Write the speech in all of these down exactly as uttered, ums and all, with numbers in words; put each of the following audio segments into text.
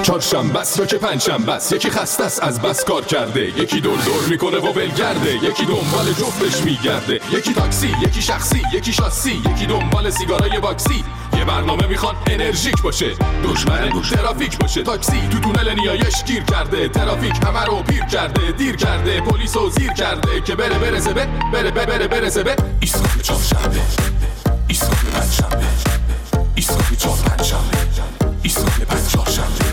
چهارشنبه است یا که پنجشنبه است، یکی خسته است از بس کار کرده، یکی دور دور میکنه و ولگرده، یکی دنبال جفتش میگرده، یکی تاکسی، یکی شخصی، یکی شاسی، یکی دنبال سیگارای باکسی. یه برنامه میخوان انرژیک باشه، دشمن ترافیک باشه. تاکسی تو تونل نیایش گیر کرده، ترافیک همه رو پیر کرده، دیر کرده، پلیس رو زیر کرده که بره برسه به بره بره بره برسه به ایستگاه چهارشنبه، ایستگاه پنجشنبه، ایستگاه چهار پنجشنبه، ایستگاه پنج چهارشنبه.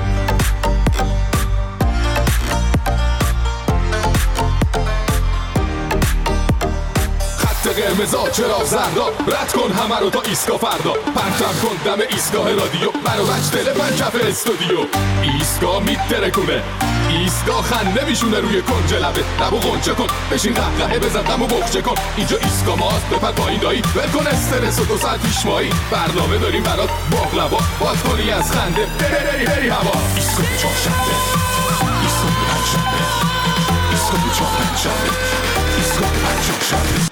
قرمزا چرا زردا، رد کن همه رو تا ایستگاه فردا، پرتم کن دم ایستگاه رادیو، منو بچ تلفن کف استودیو. ایستگاه میترکونه، ایستگاه خنده میشونه روی کنج لبه، لبو غنچه کن، بشین قهقهه بزن دمو بخچه کن. اینجا ایستگاه ماست، بپر پایین دایی، ول کن استرس و دو ساعت پیش مایی، برنامه داریم برات باقلوا، باز کنی از خنده بری بری هوا. ایستگاه چهارشنبه، ایستگاه پنجشنبه، ایستگاه چهار پنجشنبه، ایستگاه پنج چهارشنبه.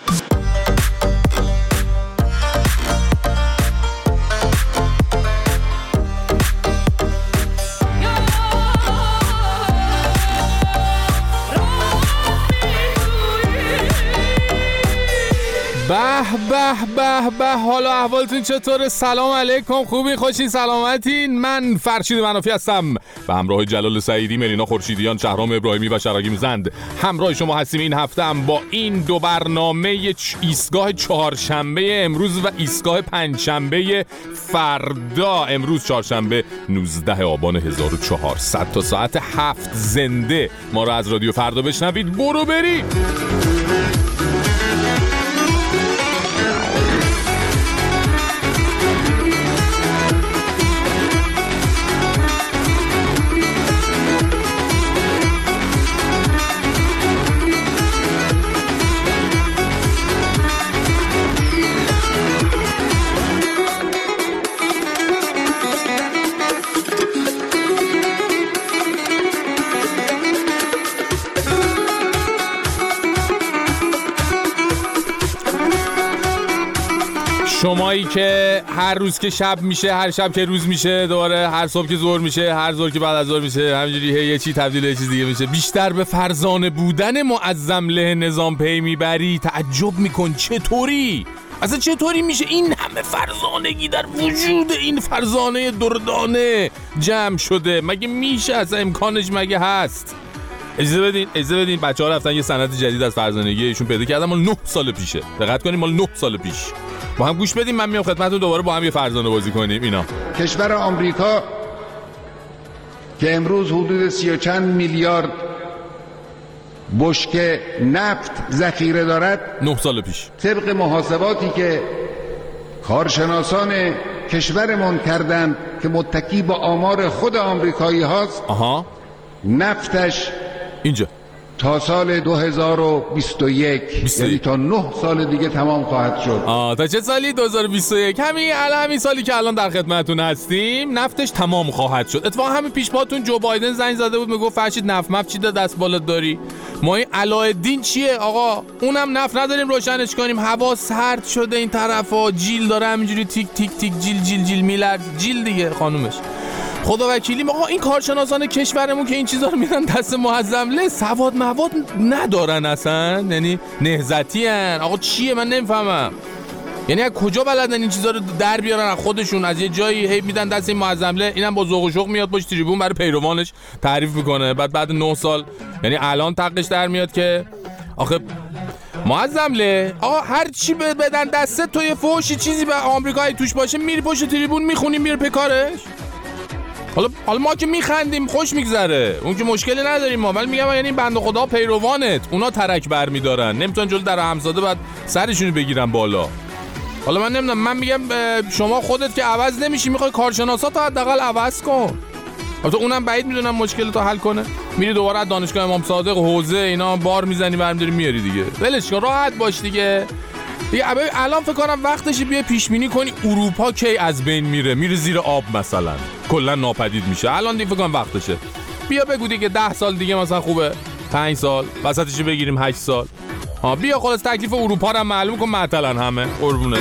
به به به به، حالا احوالتون چطوره؟ سلام علیکم، خوبین؟ خوشین؟ سلامتین؟ من فرشید منافی هستم به همراه جلال سعیدی، ملینا خورشیدیان، شهرام ابراهیمی و شراگیم زند همراه شما هستیم این هفته هم با این دو برنامه ایستگاه چهارشنبه امروز و ایستگاه پنجشنبه فردا. امروز چهارشنبه نوزده آبان هزار و چهارصد تا ساعت هفت زنده ما رو از رادیو فردا بشنوید. برو بری. شمایی که هر روز که شب میشه، هر شب که روز میشه، دوباره هر صبح که ظهر میشه، هر ظهر که بعد از ظهر میشه، همینجوری هی یه چی تبدیل یه چیز دیگه میشه، بیشتر به فرزانه بودن معظم له نظام پی میبری. تعجب میکن چطوری؟ اصلا چطوری میشه این همه فرزانگی در وجود این فرزانه دردانه جمع شده؟ مگه میشه؟ اصلا امکانش مگه هست؟ اجازه بدین اجازه بدین بچه‌ها رفتن یه سند جدید از فرزانگی ایشون پیدا کردن، مال نه سال پیشه. دقت کنیم، مال نه سال پیش. با هم گوش بدیم، من میام خدمتتون دوباره با هم یه فرزانه بازی کنیم. اینا کشور آمریکا که امروز حدود سی و چند میلیارد بشکه نفت ذخیره دارد، نه سال پیش طبق محاسباتی که کارشناسان کشورمون کردند که متکی با آمار خود آمریکایی هاست، آها نفتش اینجا تا سال دو هزار و بیست و یک، یعنی تا نه سال دیگه تمام خواهد شد. آه تا چه سالی؟ دو هزار و بیست و یک. همین الان همین سالی که الان در خدمتتون هستیم نفتش تمام خواهد شد. اتفاقا همین پیش پاتون جو بایدن زنگ زده بود، میگفت فرشید نفت مف چی دست بالات داری؟ ما این علایالدین چیه آقا؟ اونم نفت نداریم روشنش کنیم. هوا سرد شده این طرفا، جیل داره همینجوری تیک تیک تیک جیل جیل جیل میلرز، جیل دیگه خانومش. خدا وکیلی آقا این کارشناسان کشورمون که این چیزا رو میدن دست معظم له، سواد مواد ندارن اصلا، یعنی نهضتی ان. آقا چیه من نمیفهمم، یعنی از کجا بلدن این چیزا رو در بیارن از خودشون، از یه جایی هی میدن دست این معظم له، اینم با ذوق و شوق میاد باش تریبون برای پیروانش تعریف میکنه، بعد بعد نه سال یعنی الان تقش در میاد که آخه معظم له آقا هر چی بدن دست تو یه فوشی چیزی به آمریکایی توش باشه، میری پشت تریبون میخونی میره پکارش. حالا حالا ما که میخندیم خوش میگذره، اون که مشکلی نداریم ما، ولی میگم یعنی بنده خدا پیروانت اونا ترک برمیدارن، نمیتونن جلو در همزاده بعد سرشونو بگیرن بالا. حالا من نمیدونم، من میگم شما خودت که عوض نمیشی، میخوای کارشناساتو حداقل عوض کن. البته اونم بعید میدونم مشکلتو حل کنه، میری دوباره از دانشگاه امام صادق حوزه اینا بار میزنی برمی‌داری میاری دیگه، ولش کن راحت باش دیگه. دیگه الان فکر کنم وقتشه بیا پیش بینی کنی اروپا کی از بین میره، میره زیر آب مثلا، کلا ناپدید میشه. الان دیگه فکر کنم وقتشه بیا بگو دیگه ده سال دیگه مثلا خوبه، پنج سال وسطش بگیریم، هشت سال. ها بیا خلاص تکلیف اروپا رو معلوم کن مثلا همه قربونه.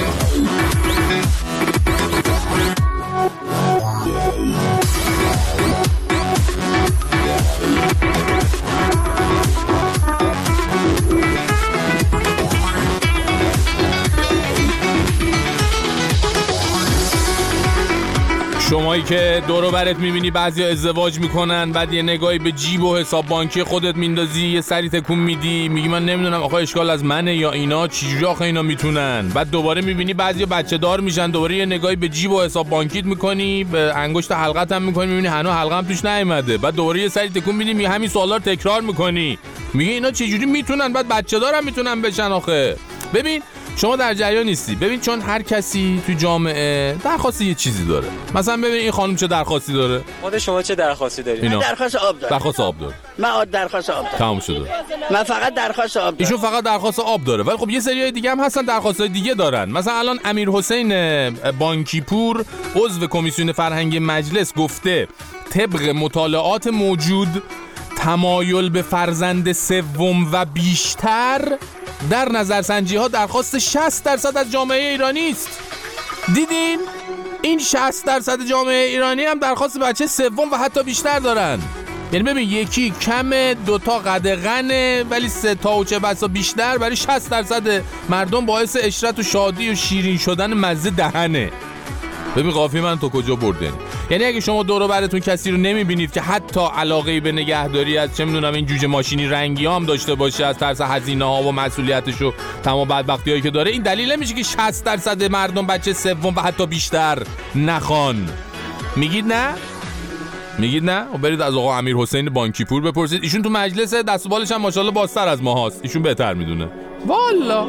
شمایی که دور و برت میبینی بعضی ازدواج میکنن، بعد یه نگاهی به جیب و حساب بانکی خودت میندازی، یه سری تکون میدی، میگی من نمیدونم آخه اشکال از منه یا اینا، چجوری آخه اینا میتونن. بعد دوباره میبینی بعضی بچه دار میشن، دوباره یه نگاهی به جیب و حساب بانکیت میکنی، به انگشت حلقت هم میکنی، میبینی هنوز حلقه هم توش نیومده. بعد دوباره یه سری تکون میدی، می همین سوالا رو تکرار میکنی، میگی اینا چجوری میتونن، بعد بچه دارم میتونن بشن آخه. ببین شما در جریان نیستی. ببین چون هر کسی تو جامعه درخواست یه چیزی داره. مثلا ببین این خانم چه درخواستی داره، خود شما چه درخواستی دارید؟ من درخواست آب دارم. درخواست آب داره. من درخواست آب دارم. تمام شده. من فقط درخواست آب دارم. ایشون فقط درخواست آب داره، ولی خب یه سریای دیگه هم هستن درخواستای دیگه دارن. مثلا الان امیر حسین بانکیپور عضو کمیسیون فرهنگی مجلس گفته طبق مطالعات موجود تمایل به فرزند سوم و بیشتر در نظرسنجی ها درخواست شصت درصد از جامعه ایرانی است. دیدین؟ این شصت درصد جامعه ایرانی هم درخواست بچه سوم و حتی بیشتر دارن. یعنی ببین یکی کم، دوتا قدغنه، ولی سه تا و چه بسا بیشتر برای شصت درصد مردم باعث عشرت و شادی و شیرین شدن مزه دهنه. ببین قافیه من تو کجا بردن. یعنی اگه شما دور و برتون کسی رو نمیبینید که حتی علاقه‌ای به نگهداری از چه میدونم این جوجه ماشینی رنگی هم داشته باشه، از ترس هزینه ها و مسئولیتش و تمام بدبختیایی که داره، این دلیل نمیشه که شصت درصد مردم بچه سوم و حتی بیشتر نخوان. میگید نه؟ میگید نه؟ و برید از آقا امیر حسین بانکیپور بپرسید. ایشون تو مجلس دست و بالش هم ماشاءالله بازتر از ما هست. ایشون بهتر میدونه. والا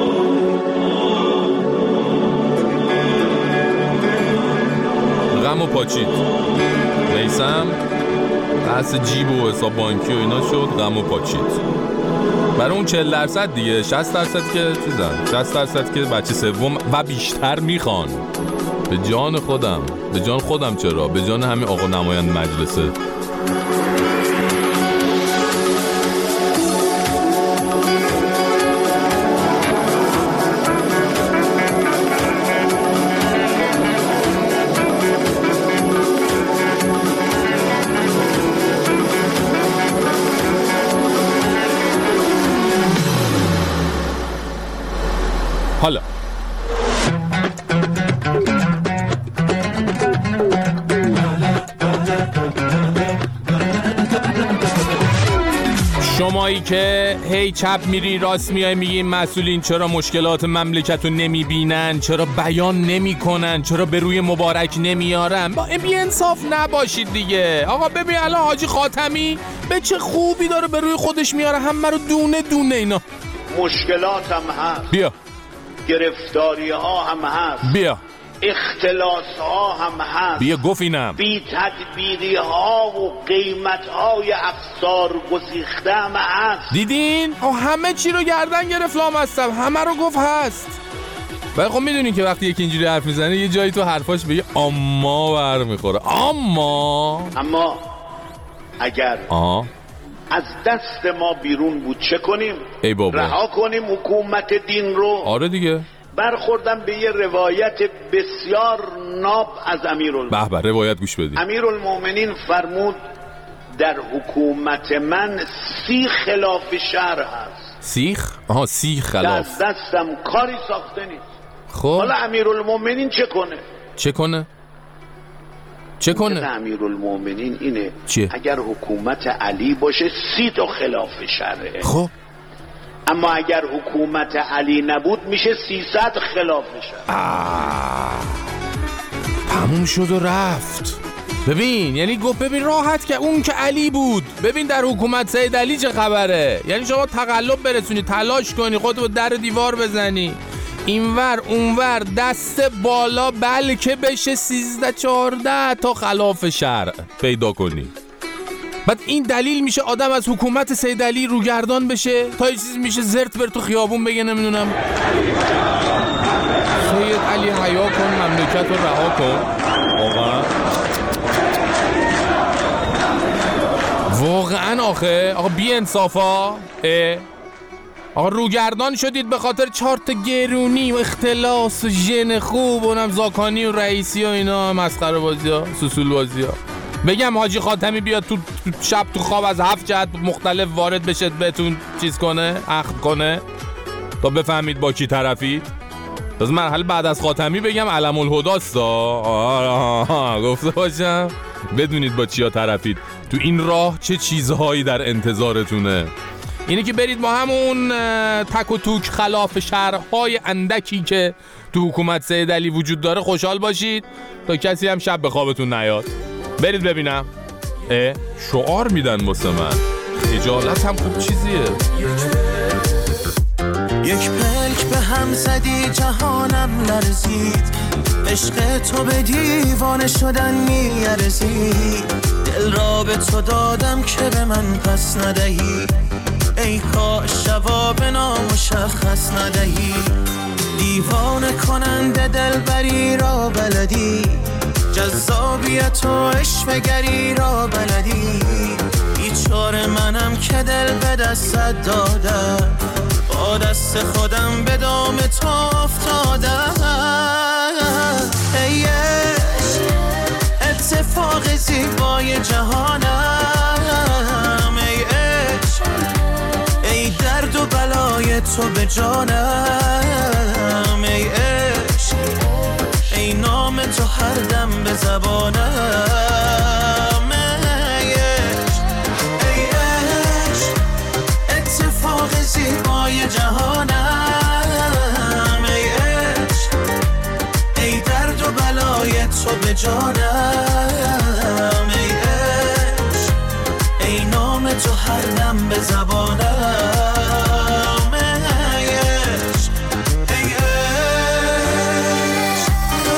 غم و پاچید میسم بحث جیب و حساب بانکی و اینا شد، غم و پاچید برای اون چهل درصد دیگه. شصت درصد که چیزن، شصت درصد که بچه سوم و بیشتر میخوان. به جان خودم، به جان خودم چرا، به جان همین آقا نماینده مجلسه. حالا شمایی که هی چپ میری راست میای میگی مسئولین چرا مشکلات مملکت رو نمیبینن، چرا بیان نمیکنن، چرا به روی مبارک نمیارن، با بی انصاف نباشید دیگه. آقا ببین الان حاجی خاتمی به چه خوبی داره به روی خودش میاره، همه رو دونه دونه اینا. مشکلات هم هست، بیا گرفتاری ها هم هست، بیا اختلاس ها هم هست، بیا گفینم بی تدبیری ها و قیمت های افسار گسیخته هم هست. دیدین؟ آه همه چی رو گردن گرفت لامصب، همه رو گفت هست. ولی خب میدونین که وقتی یکی اینجوری حرف میزنه یه جایی تو حرفاش به یه اما برمیخوره. اما اما اگر آه از دست ما بیرون بود چه کنیم؟ ای بابا رها کنیم حکومت دین رو؟ آره دیگه. برخوردم به یه روایت بسیار ناب از امیرالمومنین. به به روایت گوش بدید. امیرالمومنین فرمود در حکومت من سی خلاف شرع هست. سیخ؟ آها سی خلاف. در دستم کاری ساخته نیست. خب حالا امیرالمومنین چه کنه؟ چه کنه؟ چه کنه؟ امیرالمومنین اینه چه؟ اگر حکومت علی باشه سی تا خلاف شرعه. خب اما اگر حکومت علی نبود میشه سیصد خلاف شرع. تموم شد و رفت. ببین یعنی گفت ببین راحت که اون که علی بود، ببین در حکومت سید علی چه خبره. یعنی شما تقلب برسونی، تلاش کنی، خودت رو در دیوار بزنی، اینور اونور دست بالا، بلکه بشه سیزده چهارده تا خلاف شرع پیدا کنی. بعد این دلیل میشه آدم از حکومت سید علی روگردان بشه تا یه چیزی میشه زرت بر تو خیابون بگه نمیدونم سید علی حیا کن، مملکت رو رها کن. واقعا واقعا آخه آقا بی انصافا. آقا روگردان شدید به خاطر چهار تا گرونی و اختلاس و ژن خوب و نم زاکانی و رئیسی و اینا، مسخره بازی ها، سوسول بازی ها. بگم حاجی خاتمی بیاد تو شب تو خواب از هفت جهت مختلف وارد بشه بهتون چیز کنه، عقد کنه تا بفهمید با کی طرفید. از مرحله بعد از خاتمی بگم علم الهداست. آه گفته باشم بدونید با چیا طرفید، تو این راه چه چیزهایی در انتظارتونه. اینه که برید با همون تک و توک خلاف شرحهای اندکی که تو حکومت سید علی وجود داره خوشحال باشید تا کسی هم شب به خوابتون نیاد. برید ببینم. اه شعار میدن واسه من، خجالت هم خوب چیزیه. یک پلک به هم زدی جهانم لرزید، عشق تو به دیوانه شدن میارزید، دل را به تو دادم که به من پس ندهی، ای کاش جواب نامشخص ندهی، دیوانه کننده دلبری را بلدی، جذابیت و عشوه‌گری را بلدی، بیچاره منم که دل به دستت دادم، با دست خودم به دام تو افتادم. ای عشق اتفاق زیبای جهانم، ای عشق ای درد و بلای تو به جانم، ای عشق ای نام تو هر دم به زبانم، ای عشق ای عشق اتفاق زیبای جهانم، ای عشق ای درد و بلای تو به جانم، ای عشق ای نام تو هر دم به زبانم، ای عشق ای عشق.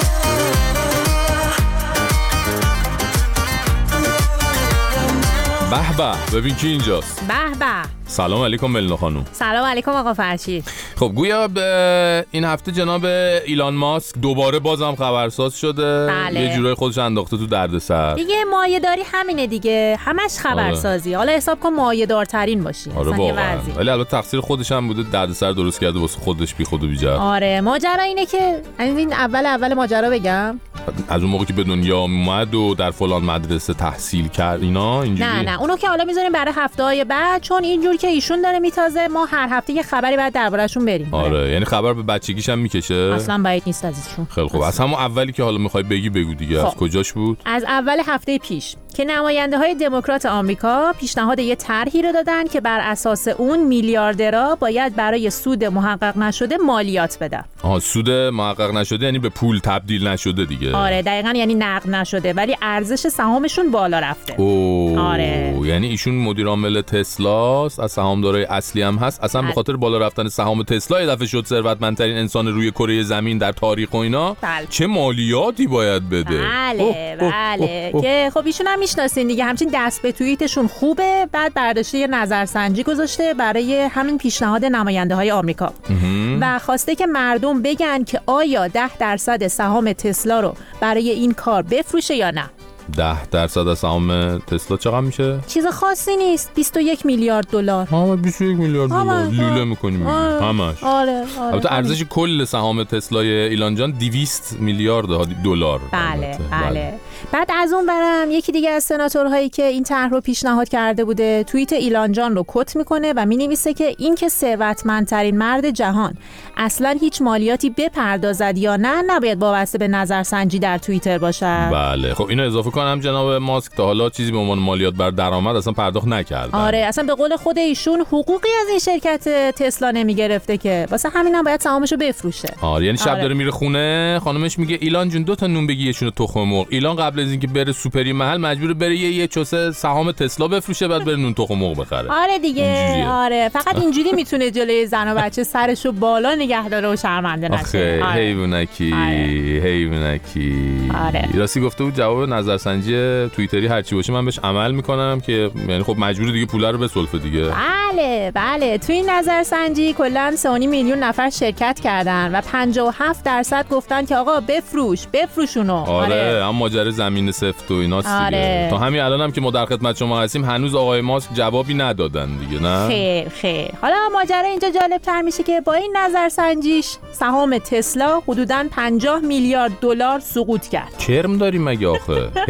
به به ببین کی اینجاست. به به. سلام علیکم ملنا خانم. سلام علیکم آقا فرشید. خب گویا به این هفته جناب ایلان ماسک دوباره بازم خبرساز شده. بله. یه جورای خودش انداخته تو دردسر دیگه مایه‌داری همینه دیگه، همش خبرسازی. حالا حساب کن مایه‌دارترین باشی. آره واقعا. ولی البته تقصیر خودش هم بوده، دردسر درست کرده واسه خودش بی خود و بی جا. آره ماجرا اینه که این اول اول ماجرا بگم، از اون موقع که به دنیا اومد و در فلان مدرسه تحصیل کرد اینا اینجوری. نه نه اونو که حالا میذاریم برای هفته‌های بعد، چون اینجوری که ایشون داره میتازه ما هر هفته یه خبری بعد درباره‌شون بریم. آره یعنی خبر به بچگیش هم میکشه. اصلا بعید نیست از ایشون. خیلی خوب، از همون اولی که حالا میخوای بگی بگو دیگه. خب. از کجاش بود؟ از اول هفته پیش که نماینده‌های دموکرات آمریکا پیشنهاد یه طرحی رو دادن که بر اساس اون میلیاردرها باید برای سود محقق نشده مالیات بدن. آها سود محقق نشده یعنی به پول تبدیل نشده دیگه. آره دقیقاً، یعنی نقد نشده ولی ارزش سهامشون بالا رفته. اوه. آره یعنی ایشون مدیر عامل تسلاست، از سهامدارای اصلی هم هست. اصلا به خاطر بالا رفتن سهام تسلا یه دفعه شد ثروتمندترین انسان روی کره زمین در تاریخ و اینا. بله. چه مالیاتی باید بده. بله اوه. بله اوه. که خب ایشون هم میشناسین دیگه، همچین دست به توییتشون خوبه. بعد برداشته یه نظرسنجی گذاشته برای همین پیشنهاد نماینده های آمریکا و خواسته که مردم بگن که آیا ده درصد سهام تسلا رو برای این کار بفروشه یا نه. ده درصد از سهام تسلا چقدر میشه؟ چیز خاصی نیست، بیست و یک میلیارد دلار. ها بیست و یک میلیارد دلار لوله میکنیم همش. آره آره. البته ارزش کل سهام تسلای ایلان جان دویست میلیارد دلار. بله بله. بعد از اون برم یکی دیگه از سناتورهایی که این طرح رو پیشنهاد کرده بوده توییت ایلان جان رو کت میکنه و مینویسه که این که ثروتمندترین مرد جهان اصلا هیچ مالیاتی بپردازد یا نه نباید وابسته به نظرسنجی در توییتر باشه. بله خب اینو اضافه کنم جناب ماسک تا حالا چیزی به عنوان مالیات بر درآمد اصلا پرداخت نکردن. آره اصلا به قول خود ایشون حقوقی از این شرکت تسلا نمیگرفته که واسه همینم باید سهامشو بفروشه. آره یعنی شب آره. داره میره خونه خانمش میگه ایلان جون دو تا نون بگی یه شونه تخم مرغ. ایلان قبل از اینکه بره سوپری محل مجبور بره یه, یه چوسه سهام تسلا بفروشه بعد بره نون تخم مرغ بخره. آره دیگه اینجوریه. آره فقط اینجوری میتونه جلوی زن و بچه سرشو بالا نگه داره و شرمنده نشه. آخه آره. حیوانکی آره. حیوانکی. آره. راستی گفته بود جواب نظرسنجی توییتری هر چی باشه من بهش عمل میکنم که یعنی خب مجبور دیگه پول رو بسلفه دیگه. بله بله. تو این نظرسنجی کلا سه و نیم میلیون نفر شرکت کردن و پنجاه و هفت درصد گفتن که آقا بفروش بفروشونو. آره, آره. اما ماجرا زمین سفت و ایناست آره. دیگه. تا همین الانم هم که ما در خدمت شما هستیم هنوز آقای ماسک جوابی ندادن دیگه. نه خیر خیر. حالا ماجرا اینجا جالب تر میشه که با این نظرسنجیش سهام تسلا حدوداً پنجاه میلیارد دلار سقوط کرد. کرم داریم مگه آخه؟ هی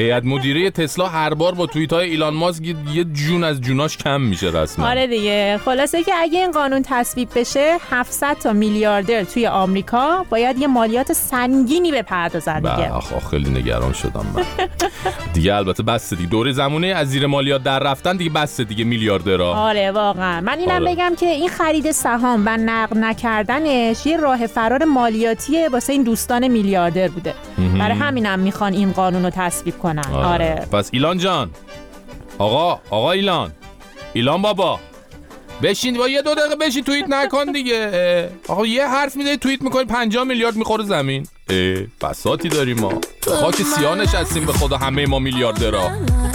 هیئت مدیره تسلا هر بار با توییت‌های ایلان ماسک یه جون از جوناش کم میشه رسما. آره دیگه. خلاصه که اگه این قانون تصویب بشه هفتصد تا میلیاردر توی آمریکا باید یه مالیات سنگینی بپردازن دیگه. آخ آخ خیلی نگران شدم من. دیگه البته بس دیگه دوره زمونه از زیر مالیات در رفتن دیگه بس دیگه میلیاردرها. آره واقعا. من اینم آره. بگم که این خرید سهام و نقد نکردنش یه راه فرار مالیاتیه واسه این دوستان میلیاردر بوده. برای همینم میخوان این قانون رو تصویب کنن. آره. آره. پس ایلان جان، آقا آقا ایلان، ایلان بابا بشین با یه دو دقیقه بشین توییت نکن دیگه. آقا یه حرف میزنی توییت میکنی پنجاه میلیارد میخوره زمین. بساتی داریم ما. خاک سیاه نشستیم به خدا همه ما میلیاردرها.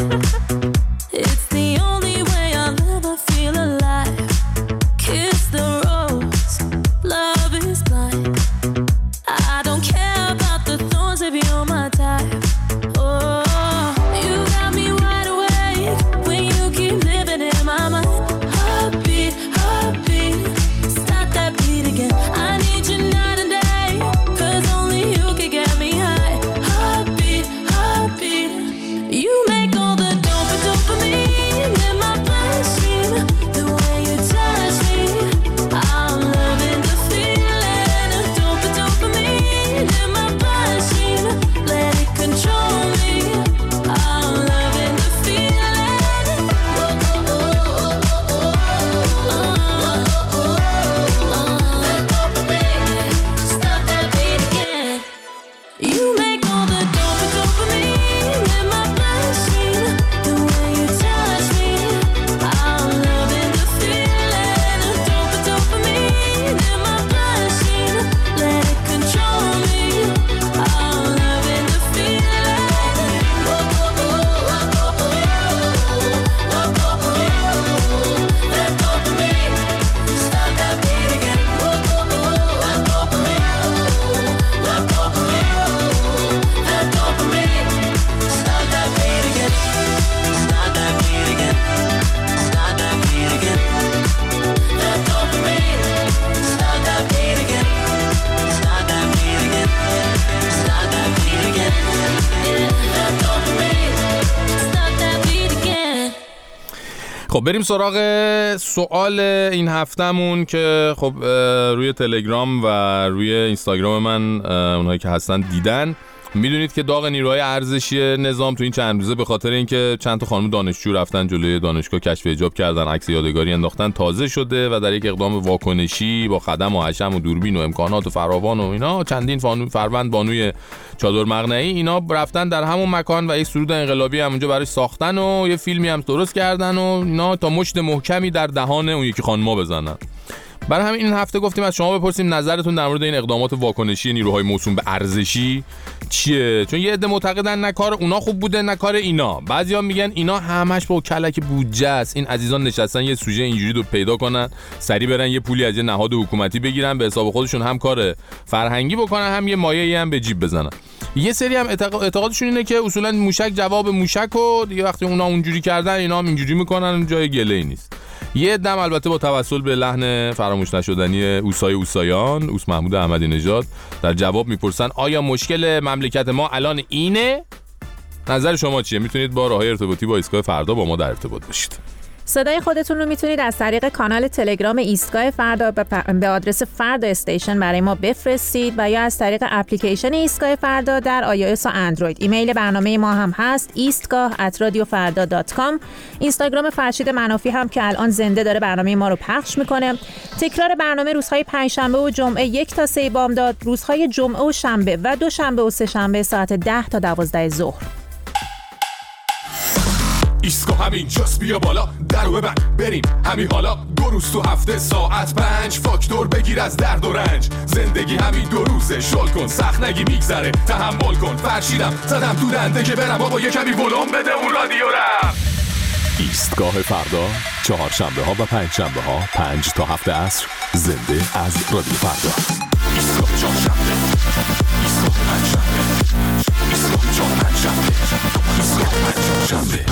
خب بریم سراغ سوال این هفتمون که خب روی تلگرام و روی اینستاگرام من اونهایی که هستن دیدن. میدونید که داغ نیروهای ارزشی نظام تو این چند روزه به خاطر اینکه چند تا خانم دانشجو رفتن جلوی دانشگاه کشف حجاب کردن، عکس یادگاری انداختن، تازه شده و در یک اقدام واکنشی با خدم و حشم و دوربین و امکانات و فراوان و اینا چندین فروند بانوی چادر مقنعی اینا رفتن در همون مکان و یک سرود انقلابی همونجا براش ساختن و یه فیلمی هم درست کردن و اینا تا مشت محکمی در دهان اون یکی خانم‌ها بزنن. برای همین این هفته گفتیم از شما بپرسیم نظرتون در مورد این اقدامات واکنشی نیروهای موسوم به ارزشی چیه؟ چون یه عده معتقدن نه کار اونا خوب بوده نه کار اینا. بعضیا میگن اینا همش با کلک بودجه است. این عزیزان نشستن یه سوژه اینجوری رو پیدا کنن، سری برن یه پولی از یه نهاد حکومتی بگیرن، به حساب خودشون هم کار فرهنگی بکنن هم یه مایه‌ای هم به جیب بزنن. یه سری هم اعتقادشون اینه که اصولا موشک جواب موشک و دیگه وقتی اونا اونجوری کردن اینا هم اینجوری میکنن، جای گله‌ای نیست. یه دم البته با توسل به لحن فراموش نشدنی اوسای اوسایان اوس محمود احمدی نژاد در جواب میپرسن آیا مشکل مملکت ما الان اینه؟ نظر شما چیه؟ میتونید با راههای ارتباطی با ایستگاه فردا با ما در ارتباط باشید. صدای خودتون رو میتونید از طریق کانال تلگرام ایستگاه فردا به آدرس فردا استیشن برای ما بفرستید و یا از طریق اپلیکیشن ایستگاه فردا در آی او اس و اندروید. ایمیل برنامه ما هم هست ایستگاه ات رادیو فردا دات کام. اینستاگرام فرشید منافی هم که الان زنده داره برنامه ما رو پخش میکنه. تکرار برنامه روزهای پنجشنبه و جمعه یک تا سه بامداد، روزهای جمعه و شنبه و دوشنبه و سه شنبه ساعت ده تا دوازده ظهر. ایستگاه همین جاست، بیا بالا درو ببند بریم همین حالا. دو روز تو هفته ساعت پنج فاکتور بگیر از درد و رنج. زندگی همین دو روزه، شل کن سخت نگی میگذره، تحمل کن. فرشیدم زدم تو دنده که برم بابا یه کمی ولوم بده اون رادیو رم. ایستگاه فردا چهارشنبه ها و پنج شنبه ها پنج تا هفت عصر زنده از رادیو فردا. ایستگاه چهارشنبه، ایستگاه پنج شنبه، ایستگاه چهار پنج شنبه، ایستگاه پنج شنبه.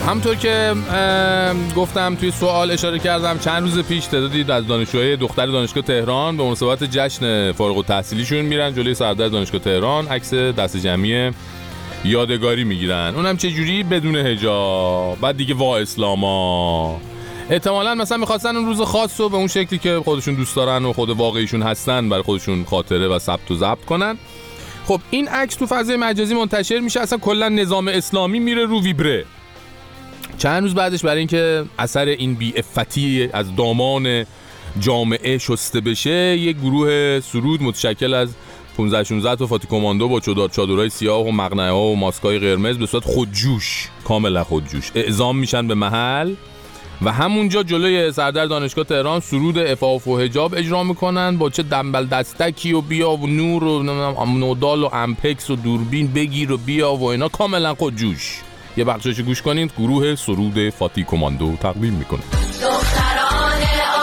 همطور که گفتم توی سوال اشاره کردم، چند روز پیش تعدادی از دانشجوهای دختر دانشگاه تهران به مناسبت جشن فارغ التحصیلیشون میرن جلوی سردر دانشگاه تهران عکس دست جمعی یادگاری میگیرن، اونم چه جوری؟ بدون حجاب. بعد دیگه وا اسلاما احتمالاً مثلا می‌خواستن اون روز خاص رو به اون شکلی که خودشون دوست دارن و خود واقعیشون هستن برای خودشون خاطره و ثبت و ضبط کنن. خب این عکس تو فضای مجازی منتشر میشه، اصلا کلا نظام اسلامی میره رو ویبره. چند روز بعدش برای اینکه اثر این بی‌عفتی از دامان جامعه شسته بشه، یک گروه سرود متشکل از پانزده شانزده تا فاتی کماندو با چادر چادرای سیاه و مقنعه‌ها و ماسکای قرمز به صورت خودجوش، کاملا خودجوش اعزام میشن به محل و همونجا جلوی سردر دانشگاه تهران سرود عفاف و حجاب اجرا میکنن با چه دنبل دستکی و بیا و نور و نودال و امپکس و دوربین بگیر و بیا و اینا، کاملا خودجوش. یه بخشش گوش کنید. گروه سرود فاتی کماندو تقدیم میکنه. دختران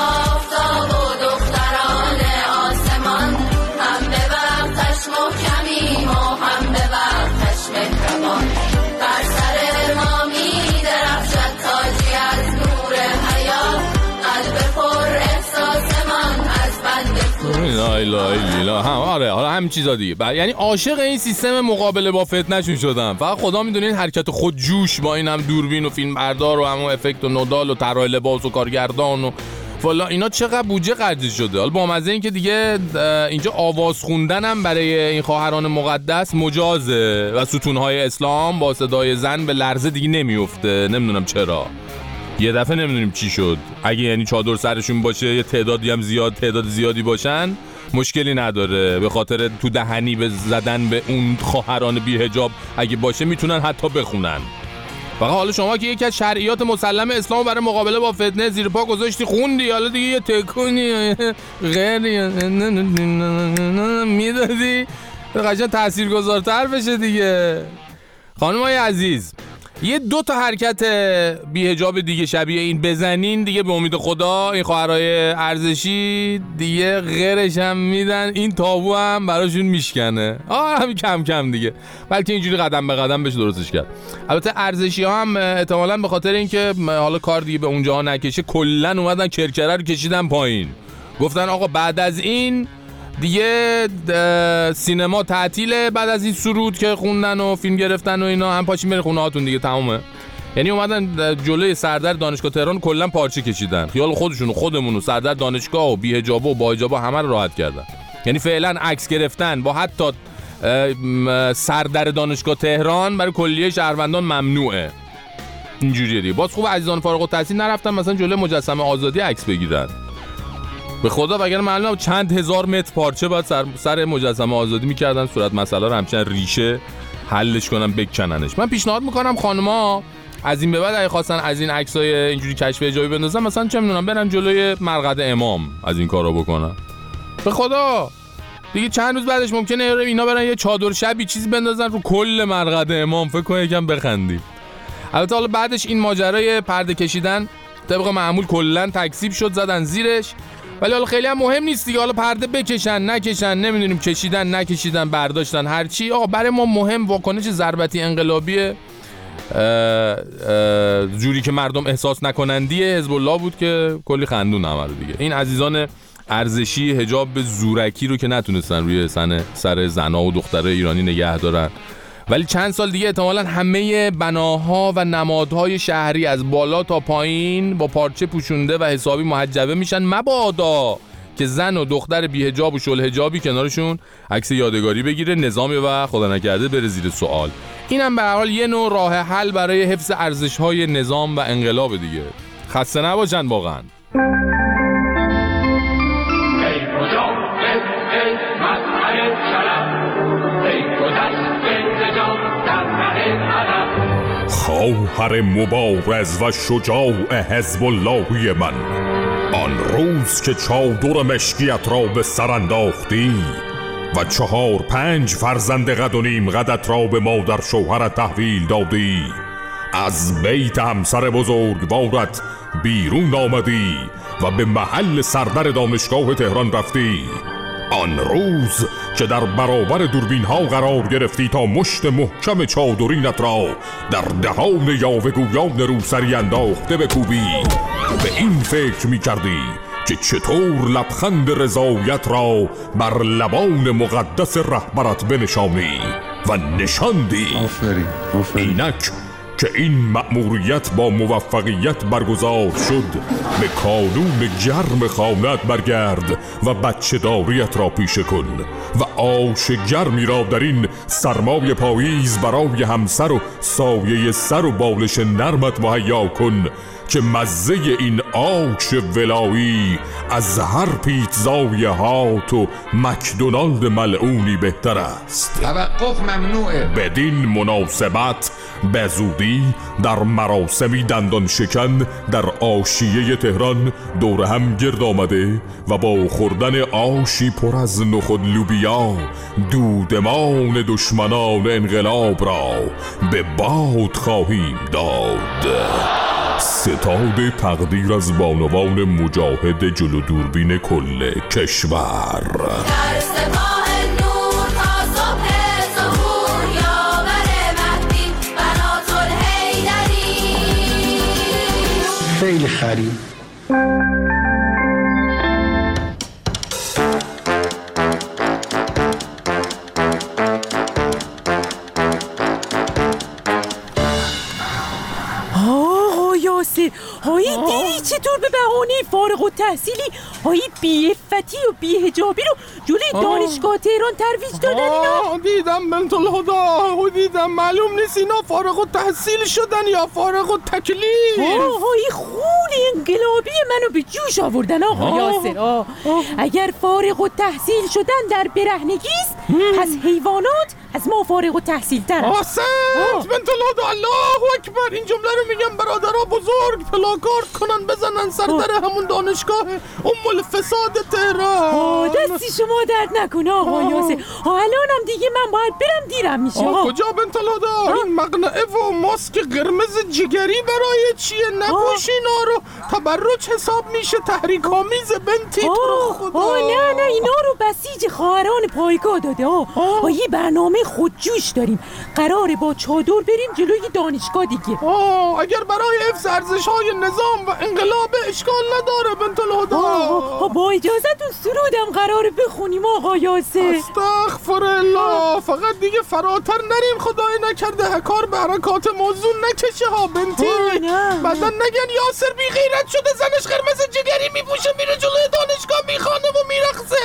آفتاب و دختران آسمان، هم به وقتش محکمیم و هم به وقتش مهربان، بر سر ما می درخشد تاجی از نور حیات، قلب پر احساس من از بند لا اله الا هم آره حالا همین چیزا دیگه. یعنی عاشق این سیستم مقابله با فتنه‌شون شدم. فقط خدا میدونه این حرکت خودجوش با این هم دوربین و فیلم بردار و همون افکت و نودال و طراح لباس و کارگردان و فلا اینا چقدر بودجه خرج شده. حالا با مزه این که دیگه اینجا آواز خوندن هم برای این خواهران مقدس مجازه و ستونهای اسلام با صدای زن به لرزه دیگه نمیفته. نمیدونم چرا. یه دفعه نمیدونیم چی شد. اگه یعنی چادر سرشون باشه یه تعدادی هم زیاد تعداد زیادی باشن مشکلی نداره، به خاطر تو دهنی به زدن به اون خواهران بی حجاب اگه باشه میتونن حتی بخونن. فقط حالا شما که یکی از شرعیات مسلم اسلام برای مقابله با فتنه زیر پا گذاشتی خوندی، حالا دیگه یه تکونی غیر میدادی قشنگ تاثیرگذارتر بشه دیگه. خانمای عزیز، یه دو تا حرکت بی حجاب دیگه شبیه این بزنین دیگه به امید خدا این خواهرای ارزشی دیگه غیرش هم میدن، این تابو هم براشون میشکنه. آه همین کم کم دیگه، بلکه اینجوری قدم به قدم بشه درستش کرد. البته ارزشی ها هم احتمالاً به خاطر اینکه حالا کار دیگه به اونجا نکشه کلا اومدن کرکره رو کشیدن پایین، گفتن آقا بعد از این دیگه سینما تعطیله، بعد از این سرود که خوندن و فیلم گرفتن و اینا هم پاشین برین خونه هاتون دیگه تمومه. یعنی اومدن جلوی سردر دانشگاه تهران کلا پارچه کشیدن، خیال خودشون و خودمون و سردر دانشگاه و بی حجاب و با حجاب همه رو راحت کردن. یعنی فعلا عکس گرفتن با حتی سردر دانشگاه تهران برای کلیه شهروندان ممنوعه. اینجوریه دیگه. باز خوب عزیزان فارغ التحصیل نرفتن مثلا جلوی مجسمه آزادی عکس بگیرن. به خدا وگرنه معلومه چند هزار متر پارچه باید سر, سر مجسمه آزادی میکردن، صورت مسئله رو همچنان ریشه حلش کنن بکننش. من پیشنهاد میکنم خانما از این به بعد اگه خواستن از این عکسای اینجوری کشف حجابی بندازن مثلا چه میدونم برن جلوی مرقد امام از این کارا بکنن. به خدا دیگه چند روز بعدش ممکنه اینا برن یه چادر شبی چیزی بندازن رو کل مرقد امام، فکر کنم یکم بخندیم. البته حالا بعدش این ماجرای پرده کشیدن طبق معمول کلا تکذیب شد، زدن زیرش. ولی حالا خیلی هم مهم نیست دیگه، حالا پرده بکشن نکشن نمیدونیم، کشیدن نکشیدن برداشتن هرچی، آقا برای ما مهم واکنش ضربتی انقلابی اه اه جوری که مردم احساس نکنندی حزب الله بود که کلی خندون عمل دیگه. این عزیزان ارزشی حجاب به زورکی رو که نتونستن روی سن سر زنا و دختره ایرانی نگه دارن، ولی چند سال دیگه احتمالاً همه بناها و نمادهای شهری از بالا تا پایین با پارچه پوشونده و حسابی محجبه میشن، مبادا که زن و دختر بی حجاب و شل حجابی کنارشون عکس یادگاری بگیره، نظامی و خدا نکرده بره زیر سوال. اینم به هر حال یه نوع راه حل برای حفظ ارزش‌های نظام و انقلاب دیگه. خسته نباشن واقعاً. خواهر مبارز و شجاع حزب اللهی من، آن روز که چادر مشکیت را به سر انداختی و چهار پنج فرزند قد و نیم قدت را به مادر شوهرت تحویل دادی، از بیت همسر بزرگوارت بیرون آمدی و به محل سردر دانشگاه تهران رفتی، آن روز که در برابر دوربین ها قرار گرفتی تا مشت محکم چادرینت را در دهان یاوه‌گویان روسری انداخته بکوبی، به این فکر می کردی که چطور لبخند رضایت را بر لبان مقدس رهبرت بنشانی و نشاندی. آفرین آفرین. اینک که این مأموریت با موفقیت برگزار شد، به کانون گرم خانه‌ات برگرد و بچه داریت را پیشه کن و آش گرمی را در این سرمای پاییز برای همسر و سایه سر و بالش نرمت مهیا کن که مزه این آش ولایی از هر پیتزای هات و مکدونالد ملعونی بهتر است. توقف ممنوعه. بدین مناسبت به زودی در مراسمی دندان شکن در آشیه تهران دور هم گرد آمده و با خوردن آشی پر از نخود لوبیا دودمان دشمنان انقلاب را به باد خواهیم داد. ستاد تقدیر از بانوان مجاهد جلو دوربین کل کشور. در سپاه نور تا صبح ظهور یاور مهدی بنات الحیدری. خیلی خرید. هایی دیدی چطور به بهانه فارغ التحصیلی هایی بی‌عفتی و بی‌حجابی رو جلوی دانشگاه تهران ترویج دادن اینا؟ دیدم بنت الهدا، دیدم معلوم نیست اینا فارغ التحصیل شدن یا فارغ التکلیف. هایی خون انقلابی منو به جوش آوردن آقا یاسر. آه. اگر فارغ التحصیل شدن در برهنگیست پس حیوانات از ما فارغ التحصیل تر. آسنت بنت الهدا، الله اکبر. این جمله رو میگم برادرها بزرگ پلاکارد کنن بزنن سر در همون دانشگاه ام الفساد تهران. دستی شما درد نکنه آقا یاسر. الانم دیگه من باید برم، دیرم میشه. کجا بنت الهدا؟ این مقنعه و ماسک قرمز جگری برای چیه؟ نپوش اینا رو، تبرج حساب میشه، تحریک آمیز بنتی. تو رو خدا. نه نه اینا رو بسیج خواهران پایگاه داده. آه یه برنامه خودجوش داریم، قراره با چادر بریم جلوی دانشگاه دیگه. آه اگر برای حفظ ارزش‌های نظام و انقلاب اشکال نداره بنت الهدا. با اجازهتون سرودم قراره بخونیم آقا یاسر. استغفر الله. فقط دیگه فراتر نریم، خدای نکرده کار به حرکات موضوع نکشه ها بنتی. بعدن نگن یاسر بی غیرت شده، زنش قرمز جگری میپوشه میره جلوی دانشگاه میخوانه و میرقصه.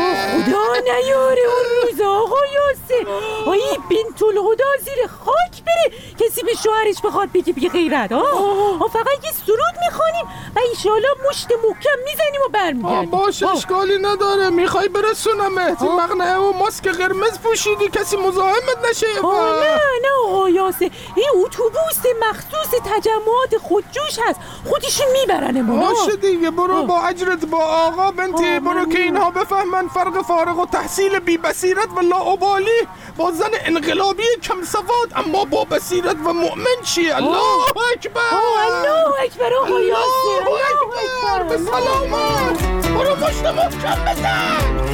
خدا نیاره اون روز آقا یاسر. آی بنت الهدا زیر خاک بره کسی به شوهرش بخواد بگه بی غیرت. آه فقط یه سرود میخوانیم و ایشالا مشت محکم میزنیم و برمیگردیم. باشه اشکالی نداره. میخوای برسونمت؟ این مقنعه و ماسک قرمز پوشیدی کسی مزاحمت نشه؟ نه نه آقا یاسر، این اتوبوس مخصوص تجمعات خودجوش هست، خودشون میبرنمون. باشه دیگه برو با اجرت با آقا بنتی. برو که اینها بفهمن فرق فارغ و تحصیل بی بصیرت و لاابالی با زن انقلابی کم سواد اما با بصیرت و مؤمن چیه. الله اکبر. الله اکبر آقا یاسر. الله اکبر. به سلامت. برو پشت محکم بزن.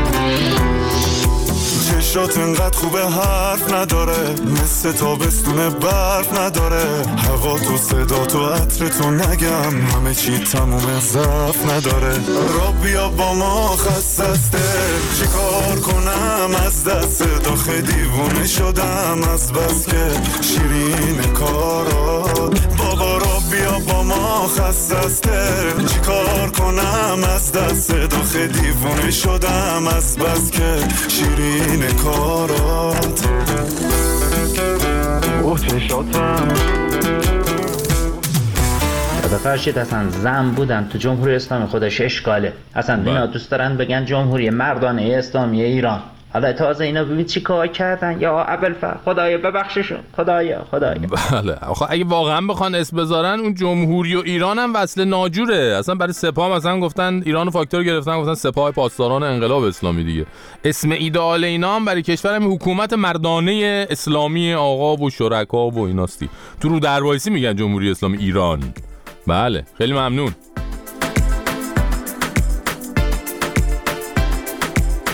چشات انقدر خوبه حرف نداره، مثل تابستون برف نداره، هوا تو صدا تو عطر تو نگم همه چی تموم ضعف نداره. را بیا با ما خستسته چیکار کنم از دست داخل دیوونه شدم از بس که شیرین کارات. بابا را بیا با ما خستسته چیکار کنم از دست داخل دیوونه شدم از بس که شیرین کارات. اوه چشاتم دادا فرشید اصلا زن بودن تو جمهوری اسلامی خودش اشکاله. اصلا اینا دوست دارن بگن جمهوری مردانه اسلامی ایران. حالا تازه اینا ببین چی کار کردن. یا ابوالفضل خدایا ببخششون، خدایا خدایا. بله آخه اگه واقعا بخوان اسم بذارن اون جمهوری و ایران هم وصل ناجوره. اصلا برای سپاه مثلا گفتن ایران و فاکتور گرفتن گفتن سپاه پاسداران انقلاب اسلامی دیگه. اسم ایدئال اینا هم برای کشور هم حکومت مردانه اسلامی آقا و شرکا و ایناستی. تو رو دروایسی میگن جمهوری اسلامی ایران. بله خیلی ممنون.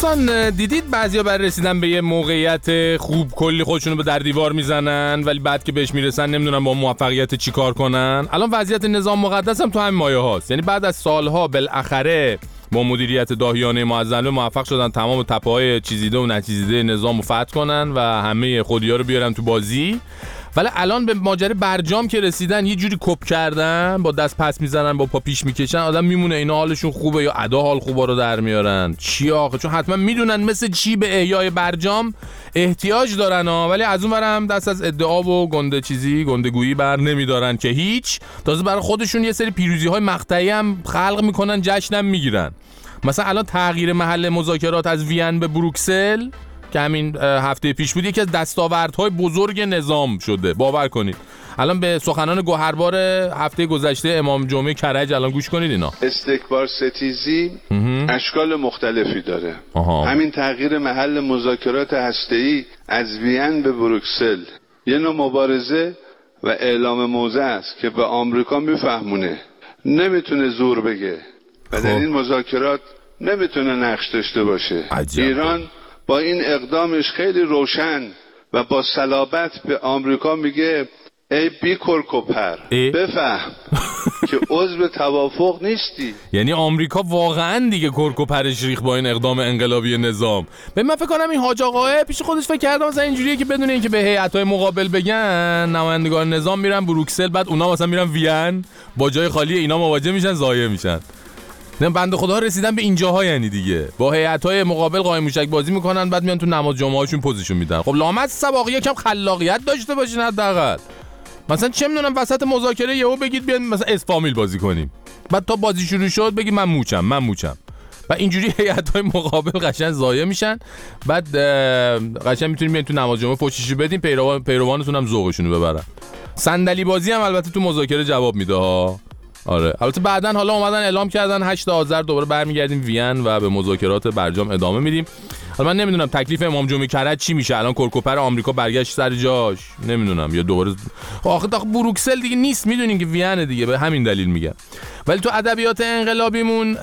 دوستان دیدید بعضیا برای رسیدن به یه موقعیت خوب کلی خودشونو به در دیوار میزنن ولی بعد که بهش میرسن نمیدونن با موفقیت چی کار کنن. الان وضعیت نظام مقدس هم تو همین مایه هاست. یعنی بعد از سالها بالاخره با مدیریت داهیانه معظمه موفق شدن تمام تپه‌های چیزیده و نچیزیده نظامو فتح کنن و همه خودیا رو بیارن تو بازی. ولی الان به ماجرای برجام که رسیدن یه جوری کپ کردن، با دست پس میزنن، با پا پیش میکشن، آدم میمونه اینا حالشون خوبه یا ادا حال خوبا رو در میارن. چی آخه؟ چون حتما میدونن مثل چی به احیای برجام احتیاج دارن ها، ولی از اون ورم دست از ادعا و گنده چیزی گندگویی بر نمیدارن که هیچ. تازه برای خودشون یه سری پیروزی های مقطعی هم خلق میکنن، جشنم میگیرن. مثلا الان تغییر محل مذاکرات از وین به بروکسل که همین هفته پیش بود یکی از دستاوردهای بزرگ نظام شده. باور کنید. الان به سخنان گوهربار هفته گذشته امام جمعه کرج الان گوش کنید. اینا استکبار ستیزی اشکال مختلفی داره. آها. همین تغییر محل مذاکرات هسته‌ای از وین به بروکسل یه نوع مبارزه و اعلام موضع است که به آمریکا میفهمونه نمیتونه زور بگه و در این مذاکرات نمیتونه نقش داشته باشه. عجب. ایران با این اقدامش خیلی روشن و با صلابت به آمریکا میگه ای بی کرکوپر بفهم که عضو توافق نیستی. یعنی آمریکا واقعا دیگه کرکوپرش ریخ با این اقدام انقلابی نظام. به من فکر کنم این حاج آقاه پیش خودش فکر کرده مثلا اینجوریه که بدون اینکه به هیئت‌های مقابل بگن نمایندگان نظام میرن بروکسل، بعد اونا مثلا میرن وین، با جای خالی اینا مواجه میشن، ضایع میشن. نه بنده خدا رسیدن به اینجاها، یعنی دیگه با هیئت‌های مقابل قایم موشک بازی میکنن، بعد میان تو نماز جمعه هاشون پوزیشن میدن. خب لامد سباق یکم خلاقیت داشته باشین حداقل. مثلا چه میدونم وسط مذاکره یهو بگید بیان مثلا اسفامیل بازی کنیم، بعد تا بازی شروع شد بگید من موچم من موچم و اینجوری هیئت‌های مقابل قشنگ ضایع میشن. بعد قشنگ میتونیم بیان تو نماز جمعه فوشیشو بدین، پیروان پیروانتون هم ذوقشون رو ببرن. صندلی بازی هم البته تو مذاکره جواب میده ها. آره البته بعدن حالا اومدن اعلام کردن هشت آذر دوباره برمیگردیم وین و به مذاکرات برجام ادامه میدیم. حالا من نمیدونم تکلیف امام جمعه کرج چی میشه. الان کرکوپر آمریکا برگشت سر جاش، نمیدونم یا دوباره آخه تا بروکسل دیگه نیست، میدونین که وینه دیگه، به همین دلیل میگم. ولی تو ادبیات انقلابیمون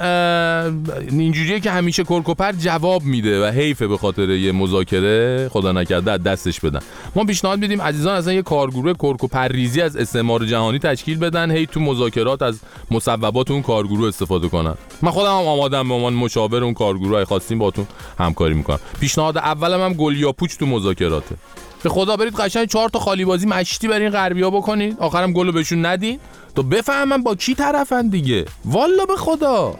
اینجوریه که همیشه کرکوپر جواب میده و حیفه به خاطر یه مذاکره خدا نکرده از دستش بدن. ما پیشنهاد میدیم عزیزان اصلا یه کارگروه کرکوپر ریزی از استعمار جهانی تشکیل بدن، هی تو مذاکرات از مصوبات اون کارگروه استفاده کنن. من خودم هم آمادم به عنوان مشاور اون کارگروه، خواستیم باهاتون همکاری میکنم. پیشنهاد اولم هم گل یا پوچ تو مذاکراته. به خدا برید قشنگ چهار تا خالی بازی مشتی برای این غربیا بکنید، آخرام گلو بهشون ندین تو بفهمن با کی طرفن دیگه. والا به خدا.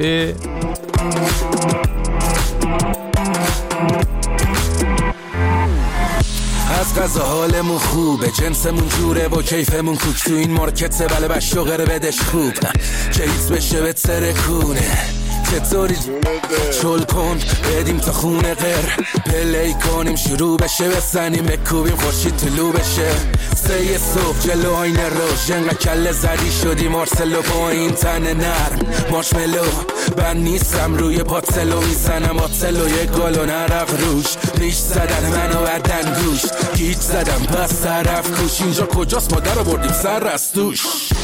از غذا حالمون خوبه، جنسمون جوره و کیفمون کوک، تو این مارکت بله بش و غره بدش خوب که هیچ بشه به ترکونه چطوری چل کن بدیم تا خونه غیر پلی کنیم شروع بشه بسنیم بکوبیم خورشید طلوع بشه سه صبح جلو آینه روش انقدر کله زدی شدی مارسلو با این تن نرم مارشملو من نیستم روی پاتلو میزنم آتلو یه گل و نرق روش ریش زدن منو بدن گوش گیج زدم پس طرف کوش اینجا کجاست ما در رو بردیم سر رستوش.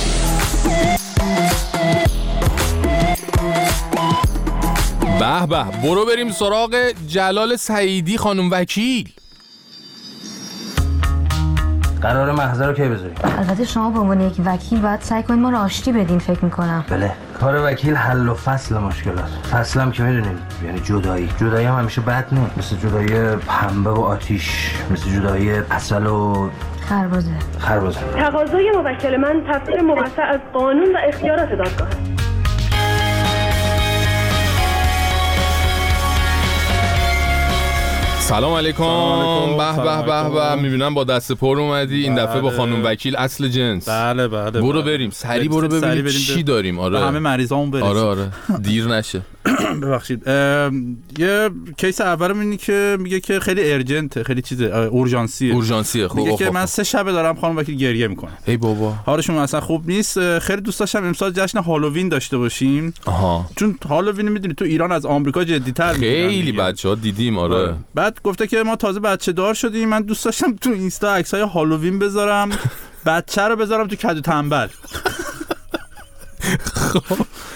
به به برو بریم سراغ جلال سعیدی خانم وکیل. قرار محضر رو کی بذاریم؟ البته شما به عنوان یک وکیل باید سعی کنید ما رو آشتی بدین فکر میکنم. بله کار وکیل حل و فصل مشکلات. فصلم که میدونین یعنی جدایی. جدایی هم همیشه بد نیست، مثل جدایی پنبه و آتیش، مثل جدایی عسل و خربزه. خربزه. تقاضای موکل من تفسیر موسع از قانون و اختیارات دادگاه. سلام علیکم. به به به به میبینم با دست پر اومدی این دفعه با خانم وکیل اصل جنس. بله بله برو بریم سری برو ببینیم چی داریم. آره همه مریضامون برسیم. آره آره دیر نشه. ببخشید یه کیس اولم اینه که میگه که خیلی ارجنته، خیلی چیزه اورژانسیه. اورژانسیه خب میگه که من سه شب دارم خانم وکیل گریه میکنم. ای بابا حالشون اصلا خوب نیست. خیلی دوست داشتم امسال جشن هالووین داشته باشیم. آها چون هالووین میدونی تو ایران از آمریکا جدی‌تر میگیرن. خیلی بچه‌ها دیدیم. آره بعد گفته که ما تازه بچه دار شدیم، من دوست داشتم تو اینستا عکسای هالووین بذارم بچه رو بذارم تو کدو تنبل.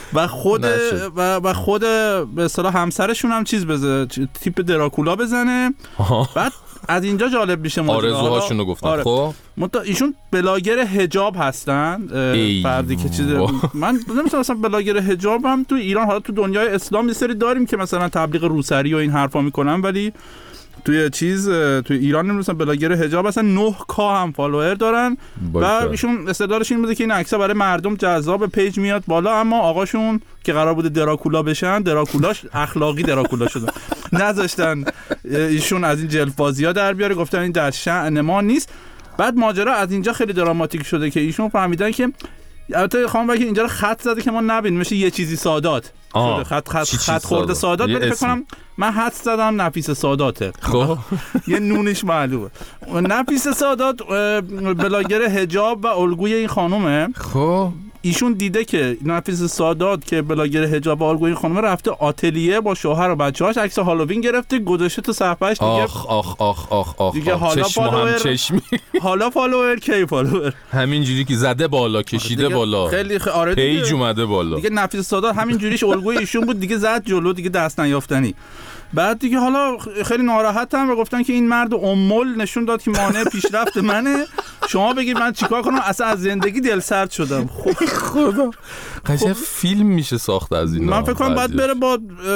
و خود و, و خود به اصطلاح همسرشون هم چیز بزنه، تیپ دراکولا بزنه. بعد از اینجا جالب میشه ماجرا. آرزوهاشونو گفتن. آره. خب مت ایشون بلاگر حجاب هستن، فردی که چیز من نمی‌دونم مثلا بلاگر حجاب هم تو ایران، حالا تو دنیای اسلام یه سری داریم که مثلا تبلیغ روسری و این حرفا میکنن، ولی توی چیز توی ایران نمی‌دونم بلاگر حجاب اصلا نه کا هم فالوور دارن و ایشون استدلالش این بوده که این عکس‌ها برای مردم جذاب، پیج میاد بالا، اما آقاشون که قرار بوده دراکولا بشن، دراکولاش اخلاقی دراکولا شدن، نذاشتن ایشون از این جلفازی‌ها در بیاره، گفتن این در شأن ما نیست. بعد ماجرا از اینجا خیلی دراماتیک شده که ایشون فهمیدن که البته خانم وکیل اینجا رو خط زده که ما نبینیم، میشه یه چیزی سادات خط خط خط خورده سادات، ولی فکر کنم من حد زدم نفیس ساداته. خب یه نونش معلومه. نفیس سادات بلاگر حجاب و الگوی این خانومه. خب ایشون دیده که نفیس سادات که بلاگر حجاب و الگوی این خانومه رفته آتلیه با شوهر و بچه‌هاش عکس هالووین گرفته، گذاشته تو صفحه‌اش دیگه. آخ آخ آخ آخ آخ دیگه حالا فالوور چشمی حالا فالوور کی فالوور همینجوری که زده بالا کشیده بالا، خیلی آره پیج اومده بالا دیگه. نفیس سادات همینجوریش الگوی ایشون بود دیگه، زد جلو دیگه، دست نیافتنی. بعد دیگه حالا خیلی ناراحتم و گفتن که این مرد امول نشون داد که مانع پیشرفت منه، شما بگید من چیکار کنم، اصلا از زندگی دل سرد شدم. خدا قشنگ فیلم میشه ساخت از اینا. من فکر کنم باید بره با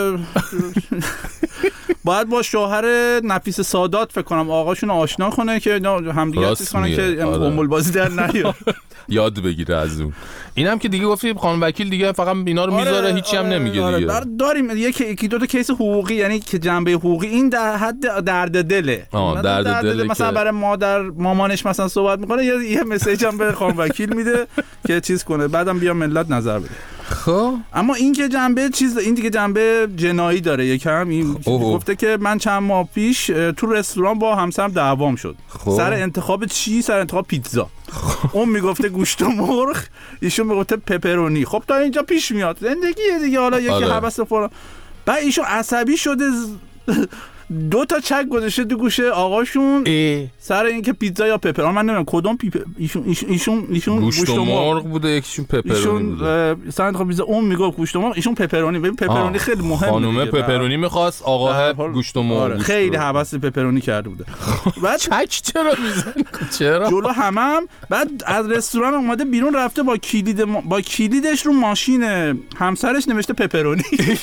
باید با شوهر نفیس سادات فکر کنم آقاشون آشنا کنه که همدیگه چیز کنن که امول بازی در نیاد، یاد بگیره از اون. اینم که دیگه گفتی خانم وکیل دیگه فقط اینا رو میذاره، آره، هیچی هم آره، نمیگه دیگه. آره داریم یکی یکی دو تا کیس حقوقی، یعنی که جنبه حقوقی این در حد درد دله. آه درد, درد دل مثلا که... برای مادر مامانش مثلا صحبت میکنه، یه یه مسیج هم به خانم وکیل میده که چیز کنه، بعدم بیا ملت نظر بده. خب اما این که جنبه چیز این دیگه جنبه جنایی داره یکم. این گفته که من چند ماه پیش تو رستوران با همسرم دعوام شد. خوب. سر انتخاب چی؟ سر انتخاب پیتزا. اون میگفته گوشت و مرغ، ایشون میگفته پپرونی. خب تا اینجا پیش میاد زندگیه دیگه، حالا یکی آره. حبس فلان. بعد ایشون عصبی شده دو تا چک گذاشته تو گوشه آقاشون ای. سر اینکه پیتزا یا پپر، من نمیدونم کدوم پیپ ایشون ایشون ایشون گوشت و مرغ بوده، یکیشون پپرونی بوده. سر انتخاب پیتزا اون میگفت گوشت و مرغ، ایشون پپرونی. ببین پپرونی خیلی مهمه. خانومه پپرونی میخواست، آقا گوشت و مرغ. خیلی حواس پپرونی کرده بوده. بعد چک چرا میزنه؟ چرا جلو همم. بعد از رستوران اومده بیرون، رفته با کلید با کلیدش رو ماشین همسرش نوشته پپرونی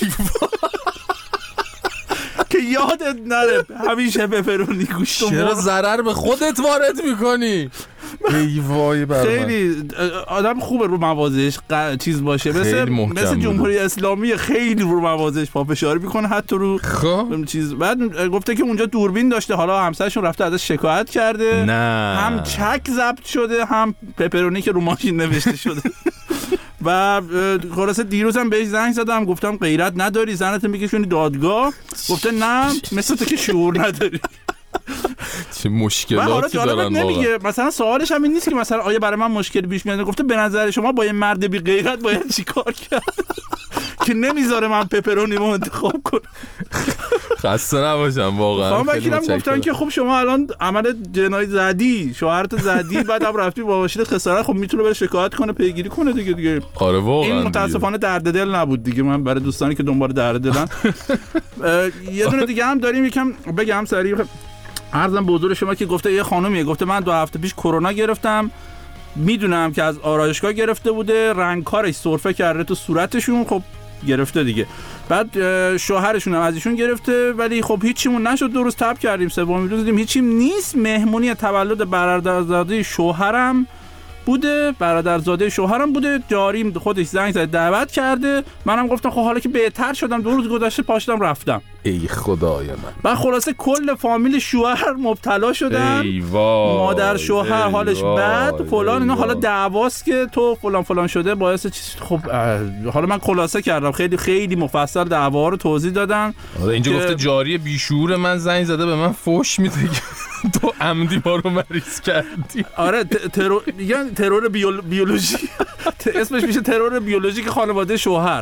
که یادت نره همیشه پپرونی گوشت و مرغ. چرا ضرر به خودت وارد میکنی؟ ای وای بر من. خیلی آدم خوبه رو موازش ق... چیز باشه، مثل مثل جمهوری اسلامی خیلی رو موازش پافشاری میکنه حتی رو خب چیز. بعد گفته که اونجا دوربین داشته، حالا همسرشون رفته ازش شکایت کرده، نه هم چک ضبط شده هم پپرونی که رو ماشین نوشته شده. و خلاصه دیروز هم بهش زنگ زدم، گفتم غیرت نداری زنت میکشونی دادگاه؟ گفته نه مثل تو که شعور نداری. چه مشکلاتی دارن نمیگه. مثلا سوالش هم این نیست که مثلا آیا برای من مشکلی پیش میاد، گفته به نظر شما با یه مرد بی غیرت باید چیکار کرد که نمیذاره من پپرونیمو انتخاب کنم؟ خسته نباشم واقعا. خانم وکیلم گفتن که خب شما الان عمل جنایی زدی، شوهرت زدی، بعد هم رفتی با وسیله خسارت، خب میتونه بره شکایت کنه، پیگیری کنه دیگه دیگه. آره واقعا این متاسفانه درد دل نبود دیگه. من برای دوستانی که دنبال درد دلن یه دونه دیگه هم داریم، یکم بگم سریع. عرضم به حضور شما که گفته یه خانومیه، گفته من دو هفته پیش کرونا گرفتم، میدونم که از آرایشگاه گرفته بوده، رنگکارش سرفه کرده تو صورتشون، خب گرفته دیگه. بعد شوهرشون هم از ایشون گرفته، ولی خب هیچیمون نشد. دو روز تب کردیم، سومین روز دیدیم هیچیم نیست. مهمونی تولد برادرزاده شوهرم بوده، برادرزاده شوهرم بوده، جاریم خودش زنگ زد دعوت کرده. منم گفتم خب حالا که بهتر شدم، دو روز گذشته پاشدم رفتم. ای خدای من. بعد خلاصه کل فامیل شوهر مبتلا شدن. ای وای. مادر شوهر حالش بد فلان اینا. حالا دعواست که تو فلان فلان شده باعث چیز. خب حالا من خلاصه کردم، خیلی خیلی مفصل دعوا رو توضیح دادم. اینجا گفته جاری بیشعور من زنگ زده به من فوش میده تو عمدی ما رو مریض کردی. آره ترور میگن ترور بیولوژی اسمش میشه ترور بیولوژیک خانواده شوهر.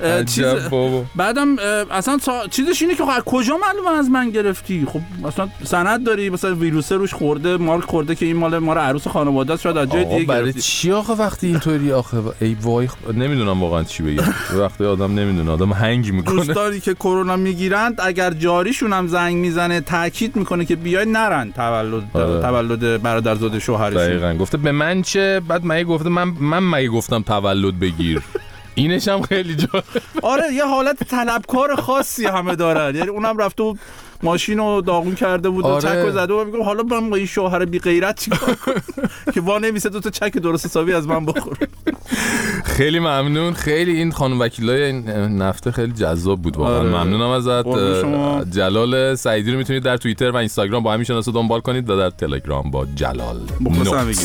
چیز بعدم اصلا چیزش اینه که خب کجا معلومه از من گرفتی؟ خب مثلا سند داری مثلا ویروس روش خورده مارک خورده که این مال ما رو عروس خانواده است، شاید از جای دیگه برای چی آخه وقتی اینطوری آخه ای وای نمیدونم واقعا چی بگم. وقتی آدم نمیدونه آدم هنگ میکنه. دوستانی که کرونا میگیرند اگر جاریشون هم زنگ میزنه تاکید میکنه که بیای نرن تولد آره. تولد برادرزاده شوهرشون. دقیقاً گفته به من چه، بعد مگه گفته من من مگه گفتم تولد بگیر. اینش هم خیلی جالب. آره یه حالت طلبکار خاصی همه دارن، یعنی اونم رفته و ماشین رو داغون کرده بود آره. و چک رو زده و میگم حالا من با این شوهر بی غیرت چیکار کنم که وا نمیسه دو تا چک درست حسابی از من بخوره. خیلی ممنون. خیلی این خانم وکیلای این نفته خیلی جذاب بود واقعا. آره. ممنونم ازت. جلال سعیدی رو میتونید در توییتر و اینستاگرام با همین شناسه دنبال کنید و در تلگرام با جلال. مخلصم بگید.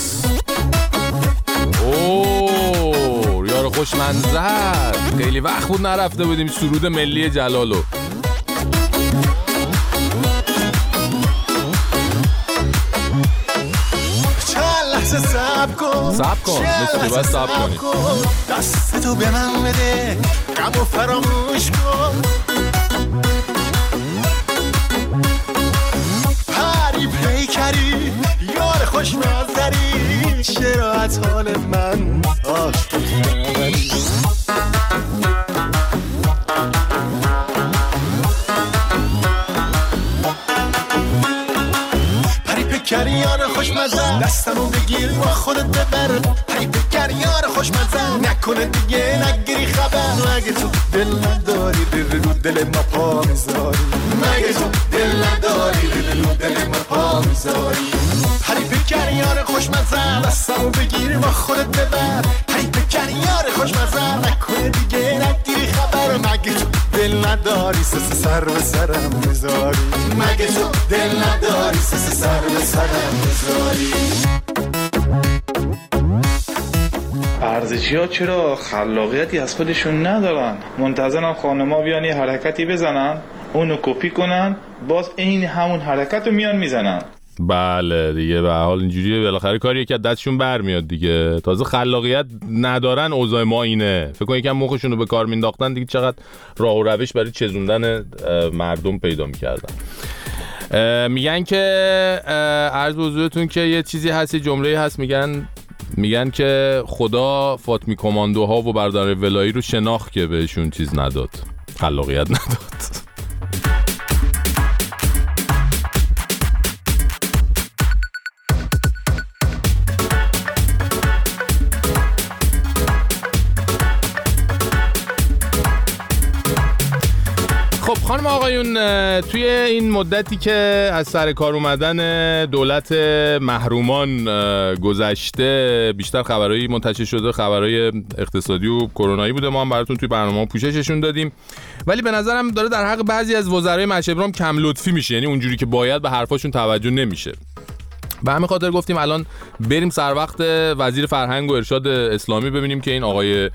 اوه یار خوش منظر. خیلی وقت بود نرفته بودیم سرود ملی جلالو. سب کن سب کن مثل باید سب کنی دست تو به من بده غم و فراموش کن پری پیکری یار خوش منظری چرا از حال من آشتی نداری پری یار خوشمزه دستمو بگیر با خودت ببر پری بکر یار خوشمزه نکنه دیگه نگیری خبر مگه تو دل نداری رو دل ما پا میذاری مگه تو دل نداری رو دل ما پا میذاری پری بکر یار خوشمزه دستمو بگیر با خودت ببر پری بکر یار خوشمزه نکنه دیگه نگیری خبر مگه تو دل نداری سس سر به سرم میذاری مگه تو دل نداری سس سر به سرم میذاری ارزشی ها چرا خلاقیتی از خودشون ندارن؟ منتظرن خانما بیان یه حرکتی بزنن اونو کپی کنن باز این همون حرکت رو میان میزنن. بله دیگه به حال اینجوریه بالاخره کاریه که دستشون برمیاد دیگه. تازه خلاقیت ندارن اوضاع ما اینه. فکر کن یکم مخشون رو به کار مینداختن دیگه چقدر راه و روش برای چزوندن مردم پیدا میکردن. میگن که عرض به حضورتون که یه چیزی هست یه جمله هست میگن میگن که خدا فاطمی کماندوها و برادر ولایی رو شناخت که بهشون چیز نداد، خلاقیت نداد. خب خانم آقایون توی این مدتی که از سر کار اومدن دولت محرومان گذشته بیشتر خبرایی منتشر شده، خبرای اقتصادی و کرونایی بوده. ما هم براتون توی برنامه پوشششون دادیم، ولی به نظرم داره در حق بعضی از وزرای مشابرام کم لطفی میشه، یعنی اونجوری که باید به حرفاشون توجه نمیشه. به همین خاطر گفتیم الان بریم سر وقت وزیر فرهنگ و ارشاد اسلامی ببینیم که این آقای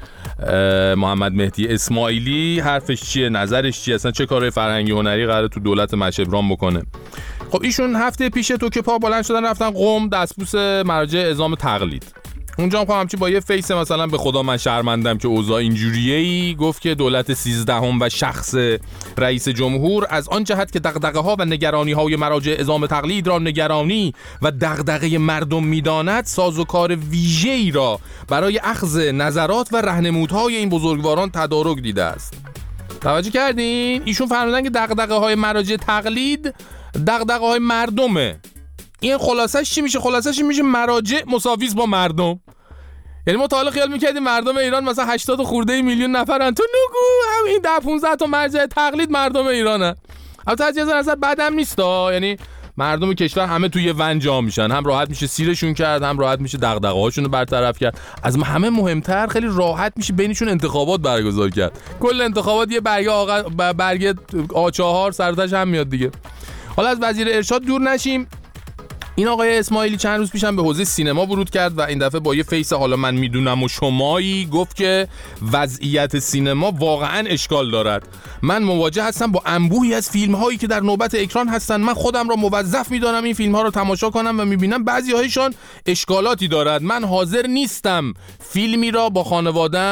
محمد مهدی اسماعیلی حرفش چیه، نظرش چیه، اصلا چه کارهای فرهنگی هنری قراره تو دولت مشبران بکنه. خب ایشون هفته پیش تو که پا بلند شدن رفتن قم دستبوس مراجع اعزام تقلید. اونجا هم همچی با یه فیس مثلا به خدا من شرمندم که اوضاع اینجوریه گفت که دولت سیزدهم و شخص رئیس جمهور از آن جهت که دغدغه ها و نگرانی های مراجع اعزام تقلید را نگرانی و دغدغه مردم میداند سازوکار ویژه‌ای را برای اخذ نظرات و راهنمودهای این بزرگواران تدارک دیده است. توجه کردین؟ ایشون فرمودن که دغدغه های مراجع تقلید دغدغه های مردمه. این خلاصش چی میشه؟ خلاصش این میشه مراجع مساویس با مردم. یعنی ما تا حالا خیال میکردیم مردم ایران مثلا هشتاد خورده میلیون نفرن، تو نگو همین ده پانزده تا مرجع تقلید مردم ایرانن. البته از نظر نظر بدم نیستا، یعنی مردم کشور همه توی ون جا میشن، هم راحت میشه سیرشون کرد، هم راحت میشه دغدغه هاشون رو برطرف کرد، از همه مهمتر خیلی راحت میشه بینشون انتخابات برگزار کرد. کل انتخابات یه برگ آقا برگ آ چهار سرتاش هم میاد دیگه. حالا از وزیر ارشاد دور نشیم. این آقای اسماعیلی چند روز پیشم به حوزه سینما ورود کرد و این دفعه با یه فیس حالا من میدونم و شمایی گفت که وضعیت سینما واقعا اشکال دارد. من مواجه هستم با انبوهی از فیلم هایی که در نوبت اکران هستن. من خودم را موظف میدانم این فیلم ها رو تماشا کنم و میبینم بعضی هایشان اشکالاتی دارد. من حاضر نیستم فیلمی را با خانواده‌ام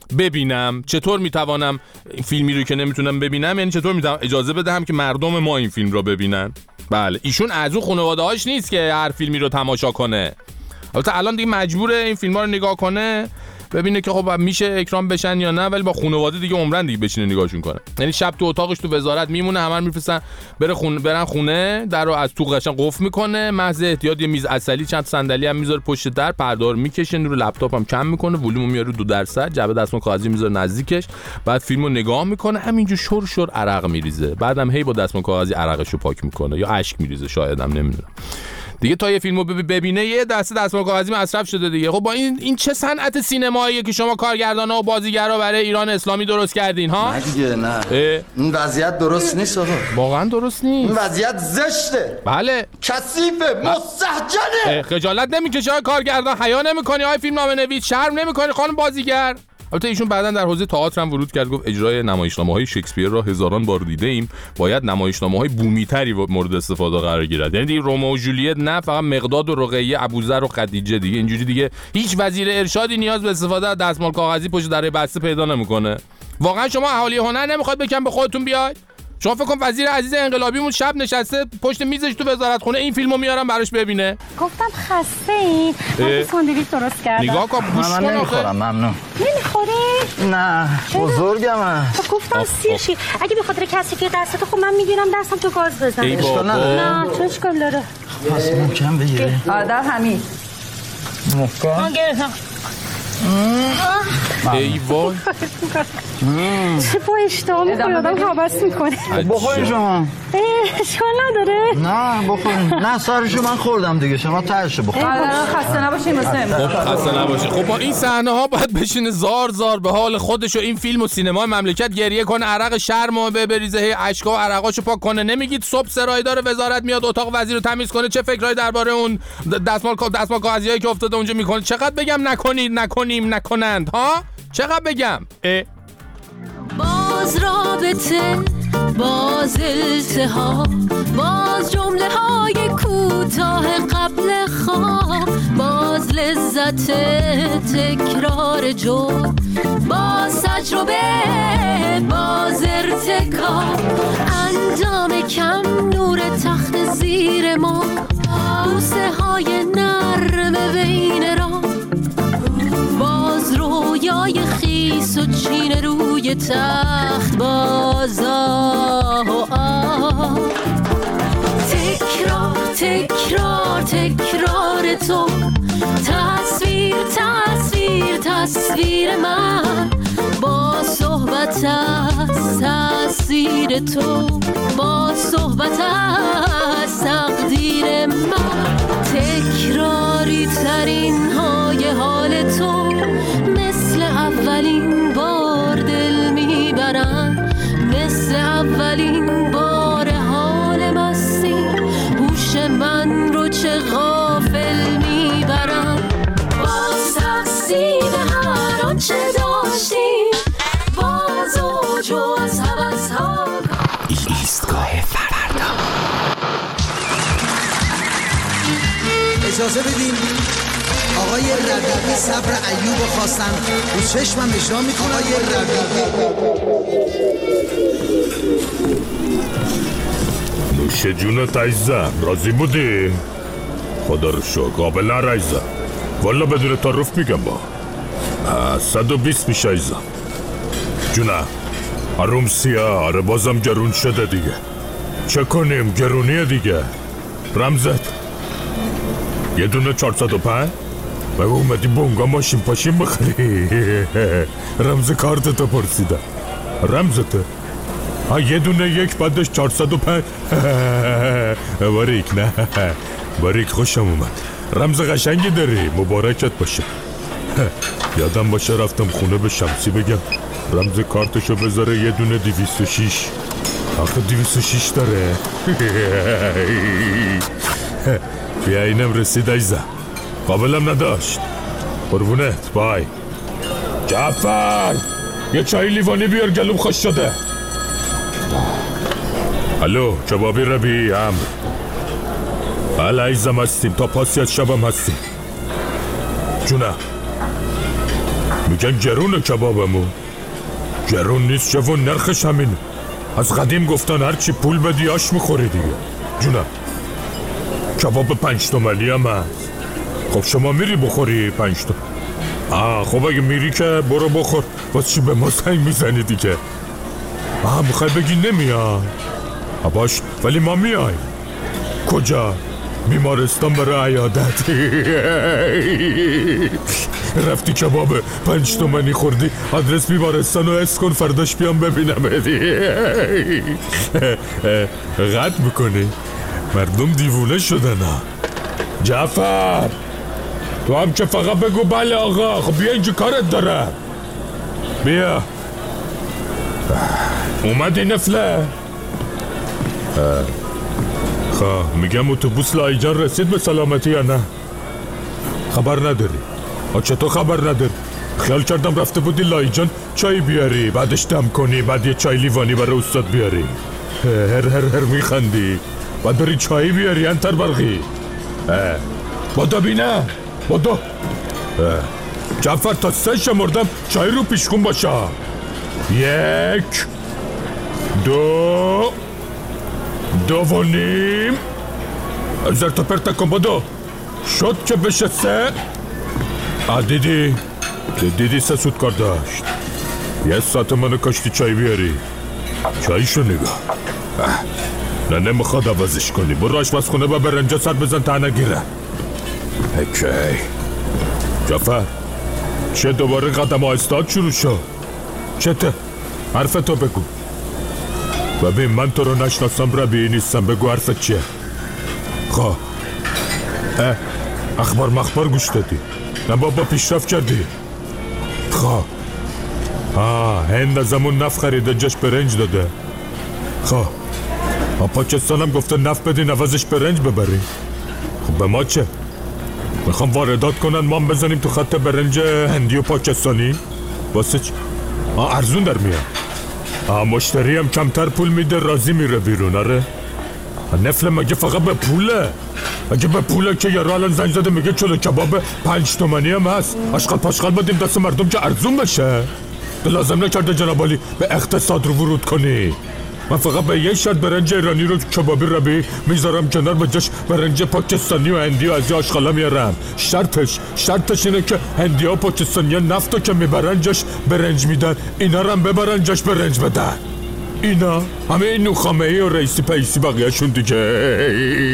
ببینم؟ چطور میتوانم فیلمی رو که نمیتونم ببینم، یعنی چطور میتونم اجازه بدهم که مردم ما این فیلم رو ببینن؟ بله ایشون از اون خانواده هاش نیست که هر فیلمی رو تماشا کنه. البته الان دیگه مجبوره این فیلم ها رو نگاه کنه ببینه که خب میشه اکرام بشن یا نه، ولی با خانواده دیگه عمرن دیگه بشینه نگاهشون کنه. یعنی شب تو اتاقش تو وزارت میمونه، همه رو میفرستن بره خونه، برن خونه، در رو از تو قشنگ قفل میکنه، محض احتیاط یه میز عسلی چند صندلی هم میذاره پشت در، پرده رو میکشه، نور لپتاپ هم کم میکنه، ولومو میاره دو درصد، جعبه دستمال کاغذی میذاره نزدیکش، بعد فیلمو نگاه میکنه، همینجور شور شور عرق میریزه، بعدم هی با دستمال کاغذی عرقشو پاک میکنه یا اشک میریزه، شایدم نمیدونم دیگه، تا یه فیلمو ببینه یه دسته دستمال کاغذی مصرف شده دیگه. خب با این این چه صنعت سینماییه که شما کارگردانا و بازیگرا برای ایران اسلامی درست کردین ها؟ نه دیگه نه. این وضعیت درست نیست آقا. واقعا درست نیست. این وضعیت زشته. بله. کثیفه، مستهجنه. خجالت نمیکشه آقای کارگردان؟ حیا نمیکنی آقای فیلمنامه نویس؟ شرم نمیکنی خانم بازیگر؟ البته ایشون بعداً در حوزه تئاتر هم ورود کرد، گفت اجرای نمایشنامه‌های شکسپیر را هزاران بار دیده ایم، باید نمایشنامه‌های بومی‌تری مورد استفاده قرار گیرد. یعنی دیگه رومئو و جولیت نه، فقط مقداد و رقیه، ابوذر و خدیجه دیگه. اینجوری دیگه هیچ وزیر ارشادی نیاز به استفاده از دستمال کاغذی پشت دره بسته پیدا نمیکنه. واقعا شما اهالی هنر نمیخواد بکن به خودتون بیاید؟ شما فکر کن وزیر عزیز انقلابیمون شب نشسته پشت میزش تو وزارت خونه این فیلمو میارن براش ببینه. گفتم خسته ای من ساندویچ درست کردم. نگاه کن گوش کن. من نمیخورم ممنون. نمیخوری؟ نه بزرگم من. خب گفتم سیرشی اگه به خاطر کثیفی دستت خب من میگیرم دستم تو گاز بزنم. ای بابا. نه چه اشکال داره؟ پس محکم بگیره. آدم همین محکم. ای وای چه با اشتها میکنه آدم حبس میکنه. بخورین شما. اشکال نداره؟ نه بخورین. نه سرشو من خوردم دیگه، شما ترشو بخورین. خسته نباشین مثل خب خسته نباشین. خب با این صحنه ها باید بشینه زار زار به حال خودش و این فیلم و سینما مملکت گریه کنه، عرق شرمو ببریزه، هی اشکا و عرقاشو پاک کنه. نمیگید صبح سرایدار وزارت میاد اتاق وزیر رو تمیز کنه، چه فکرایی درباره اون دستمال دستمال کاغذیایی که افتاده اونجا میکنه؟ چقدر بگم نکنید نکنیم نکنند ها؟ چقدر بگم؟ اه. باز رابطه، باز التهاب، باز جمله های کوتاه قبل خواب، باز لذت تکرار جرم، باز تجربه، باز ارتکاب، انجام کم، نور تخت زیر ما، بوسه های نرم بین را، باز رویای خیس و چین روی تخت، باز آه و آه، تکرار تکرار تکرار تو، تصویر تصویر تصویر من، با صحبت از تأثیر تو، با صحبت از تقدیر من، تکراری ترین های حال تو، مثل اولین بار دل میبرن، مثل اولین بار حال مستی، هوش من رو چه غافل میبرن، باز تقسیم هر آنچه داشتیم، باز اوج و از حوض ها. ایستگاه فردا. اجازه بدین آقای ربیعی صبر ایوب خواستن رو چشمم اجرا میکنه. آقای ربیعی نوش جونت عزیزم، راضی بودی؟ خدا رو شکر. قابلا عزیزم والا بدون تعارف میگم با صد و بیست میشه عزیزم. جونم اروم سیاه. آره بازم گرون شده دیگه، چه کنیم گرونیه دیگه. رمزت یه دونه چهارصد و پنج و اومدی بونگا ماشین پاشین بخری. رمز کارتتو پرسیدم. رمزته ها یه دونه یک بعدش چهارصد و پنج. باریک نه باریک، خوشم اومد. رمز قشنگی داری، مبارکت باشه. یادم باشه رفتم خونه به شمسی بگم رمز کارتشو بذاره یه دونه دویست و شیش. آخه دویست و شیش داره. بیا اینم رسید عزیزم، قابلم نداشت. قربونت بای. جعفر یه چای لیوانی بیار گلوم خوش شده. الو کبابی ربی امر. بله عزیزم هستیم تا پاسی از شبم هستیم. جونم میگن گرونه کبابمون. گرون نیست جوون، نرخش همینه. از قدیم گفتن هرچی پول بدی آش میخوری دیگه. جونم کباب پنج تومنی هم هست. خب شما میری بخوری پنج تومن؟ آه خب اگه میری که برو بخور. واسه چی به ما سنگ میزنی دیگه؟ آه میخوای بگی نمیای؟ باش ولی ما میای. کجا؟ بیمارستان برای عیادت. رفتی کباب پنج تومنی خوردی، آدرس بیمارستان رو اس کن فرداش بیام ببینم. قد میکنی؟ مردم دیوونه شدن ها. جعفر تو هم که فقط بگو بله آقا. خب بیا اینجا کارت داره. بیا اومدی نفله؟ خب میگم اتوبوس لایجان رسید به سلامتی یا نه؟ خبر نداری؟ آچه تو خبر نداری؟ خیال کردم رفته بودی لایجان چای بیاری، بعدش دم کنی، بعد یه چای لیوانی برای استاد بیاری. هر هر هر میخندی. بعد بری چای بیاری انتر برقی. بادا بینه بادا. جعفر تا سه شمردم چای رو پیشخون باشه. یک دو دو و نیم. زرت و پرت کن بدو. شد که بشه سه. دیدی دیدی سه سود کار داشت. یه ساعت منو کاشتی چای بیاری. چایشو نگاه. نه نمیخواد عوضش کنی. برو آشپزخونه با برنجا سر بزن تا نگیره. اوکی جعفر چه دوباره قدم آهسته‌ات شروع شد؟ چته؟ حرف تو بگو. ببین من تو رو نشناسم ربی نیستم. بگو حرفت چیه؟ خواه اه اخبار مخبار گوش دادی؟ نه بابا پیشرفت کردی؟ خواه آه هند از همون نفت خریده جاش برنج داده. خواه پاکستان هم گفته نفت بدین عوضش برنج ببری. خب به ما چه؟ میخوام واردات کنن ما هم بزنیم تو خط برنج هندی و پاکستانی؟ واسه چه؟ آه ارزون در میاد. آه مشتری هم کمتر پول میده راضی میره بیرون. آره نفل مگه فقط به پوله؟ اگه به پوله که یه رالن زنگ زده میگه چلو کباب پنج تومنی هم هست. اشغال پاشغال بدیم دست مردم که ارزون بشه. لازم نکرده جناب عالی به اقتصاد رو ورود کنی. من فقط به یه شد برنج ایرانی رو کبابی ربی میذارم کنار به جاش برنج پاکستانی و هندی و از یه آشغالا میارم. شرطش شرطش اینه که هندی ها پاکستانی ها نفتو که میبرن جاش برنج میدن، اینا رو هم ببرن جاش برنج بدن. اینا همه این نوخامه ای و رئیسی پیسی بقیه شون دیگه.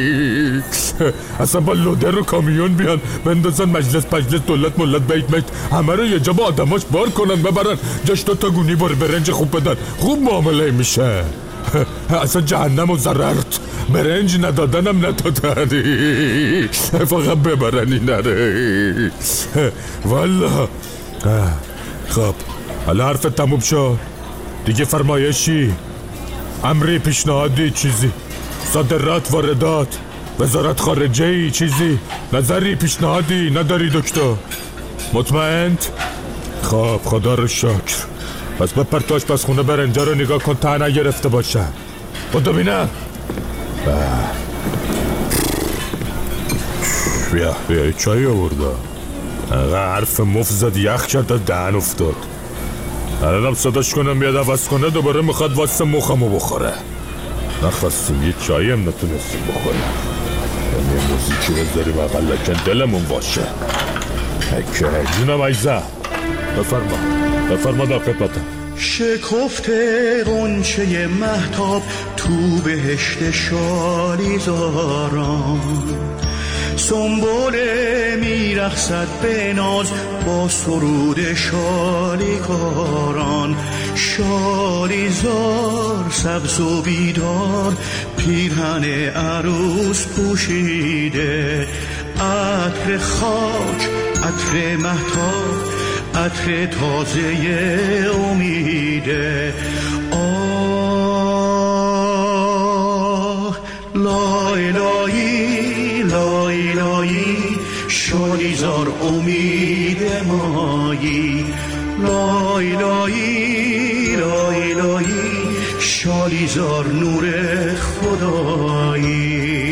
اصلا با لودر و کامیون بیان بندازن مجلس مجلس دولت ملت بیت بیت همه رو یه جا با آدماش بار کنن ببرن جاش دو تا گونی بار برنج خوب بدن. خوب معامله میشه. اصلا جهنم و ضررت. برنج ندادنم ندادن. فقط ببرن این نره. والا خب حالا حرف تموم شد دیگه. فرمایشی امری پیشنهادی چیزی؟ صادرات واردات وزارت خارجه چیزی؟ نظری پیشنهادی نداری دکتر؟ مطمئن؟ خب خدا رو شکر. پس بپر تو آشپزخونه برنجا رو نگاه کن تا نگرفته باشه. خدا بینم. بیا بیا چای آورده. حرف مفت زد یخ کرد دهن افتاد. الانم صداش کنم بیاد عوض کنه دوباره میخواد واسه مخمو بخوره. نخواستیم یه چایی هم نتونستیم بخوریم. یعنی موزیکی بذاریم اقل لکن دلمون باشه. اکه جونم عیزه بفرما بفرما در خدمتم. شکفته غنچه مهتاب تو بهشت شالیزاران، سنبوله میرقصد به ناز با سرود شالیکاران. شالیزار سبز و بیدار پیرهن عروس پوشیده، عطر خاک عطر مهتاب عطر تازه امیده. آه لای لایی لای لایی شالیزار امید مایی. لای لایی لای لایی شالیزار نور خدایی.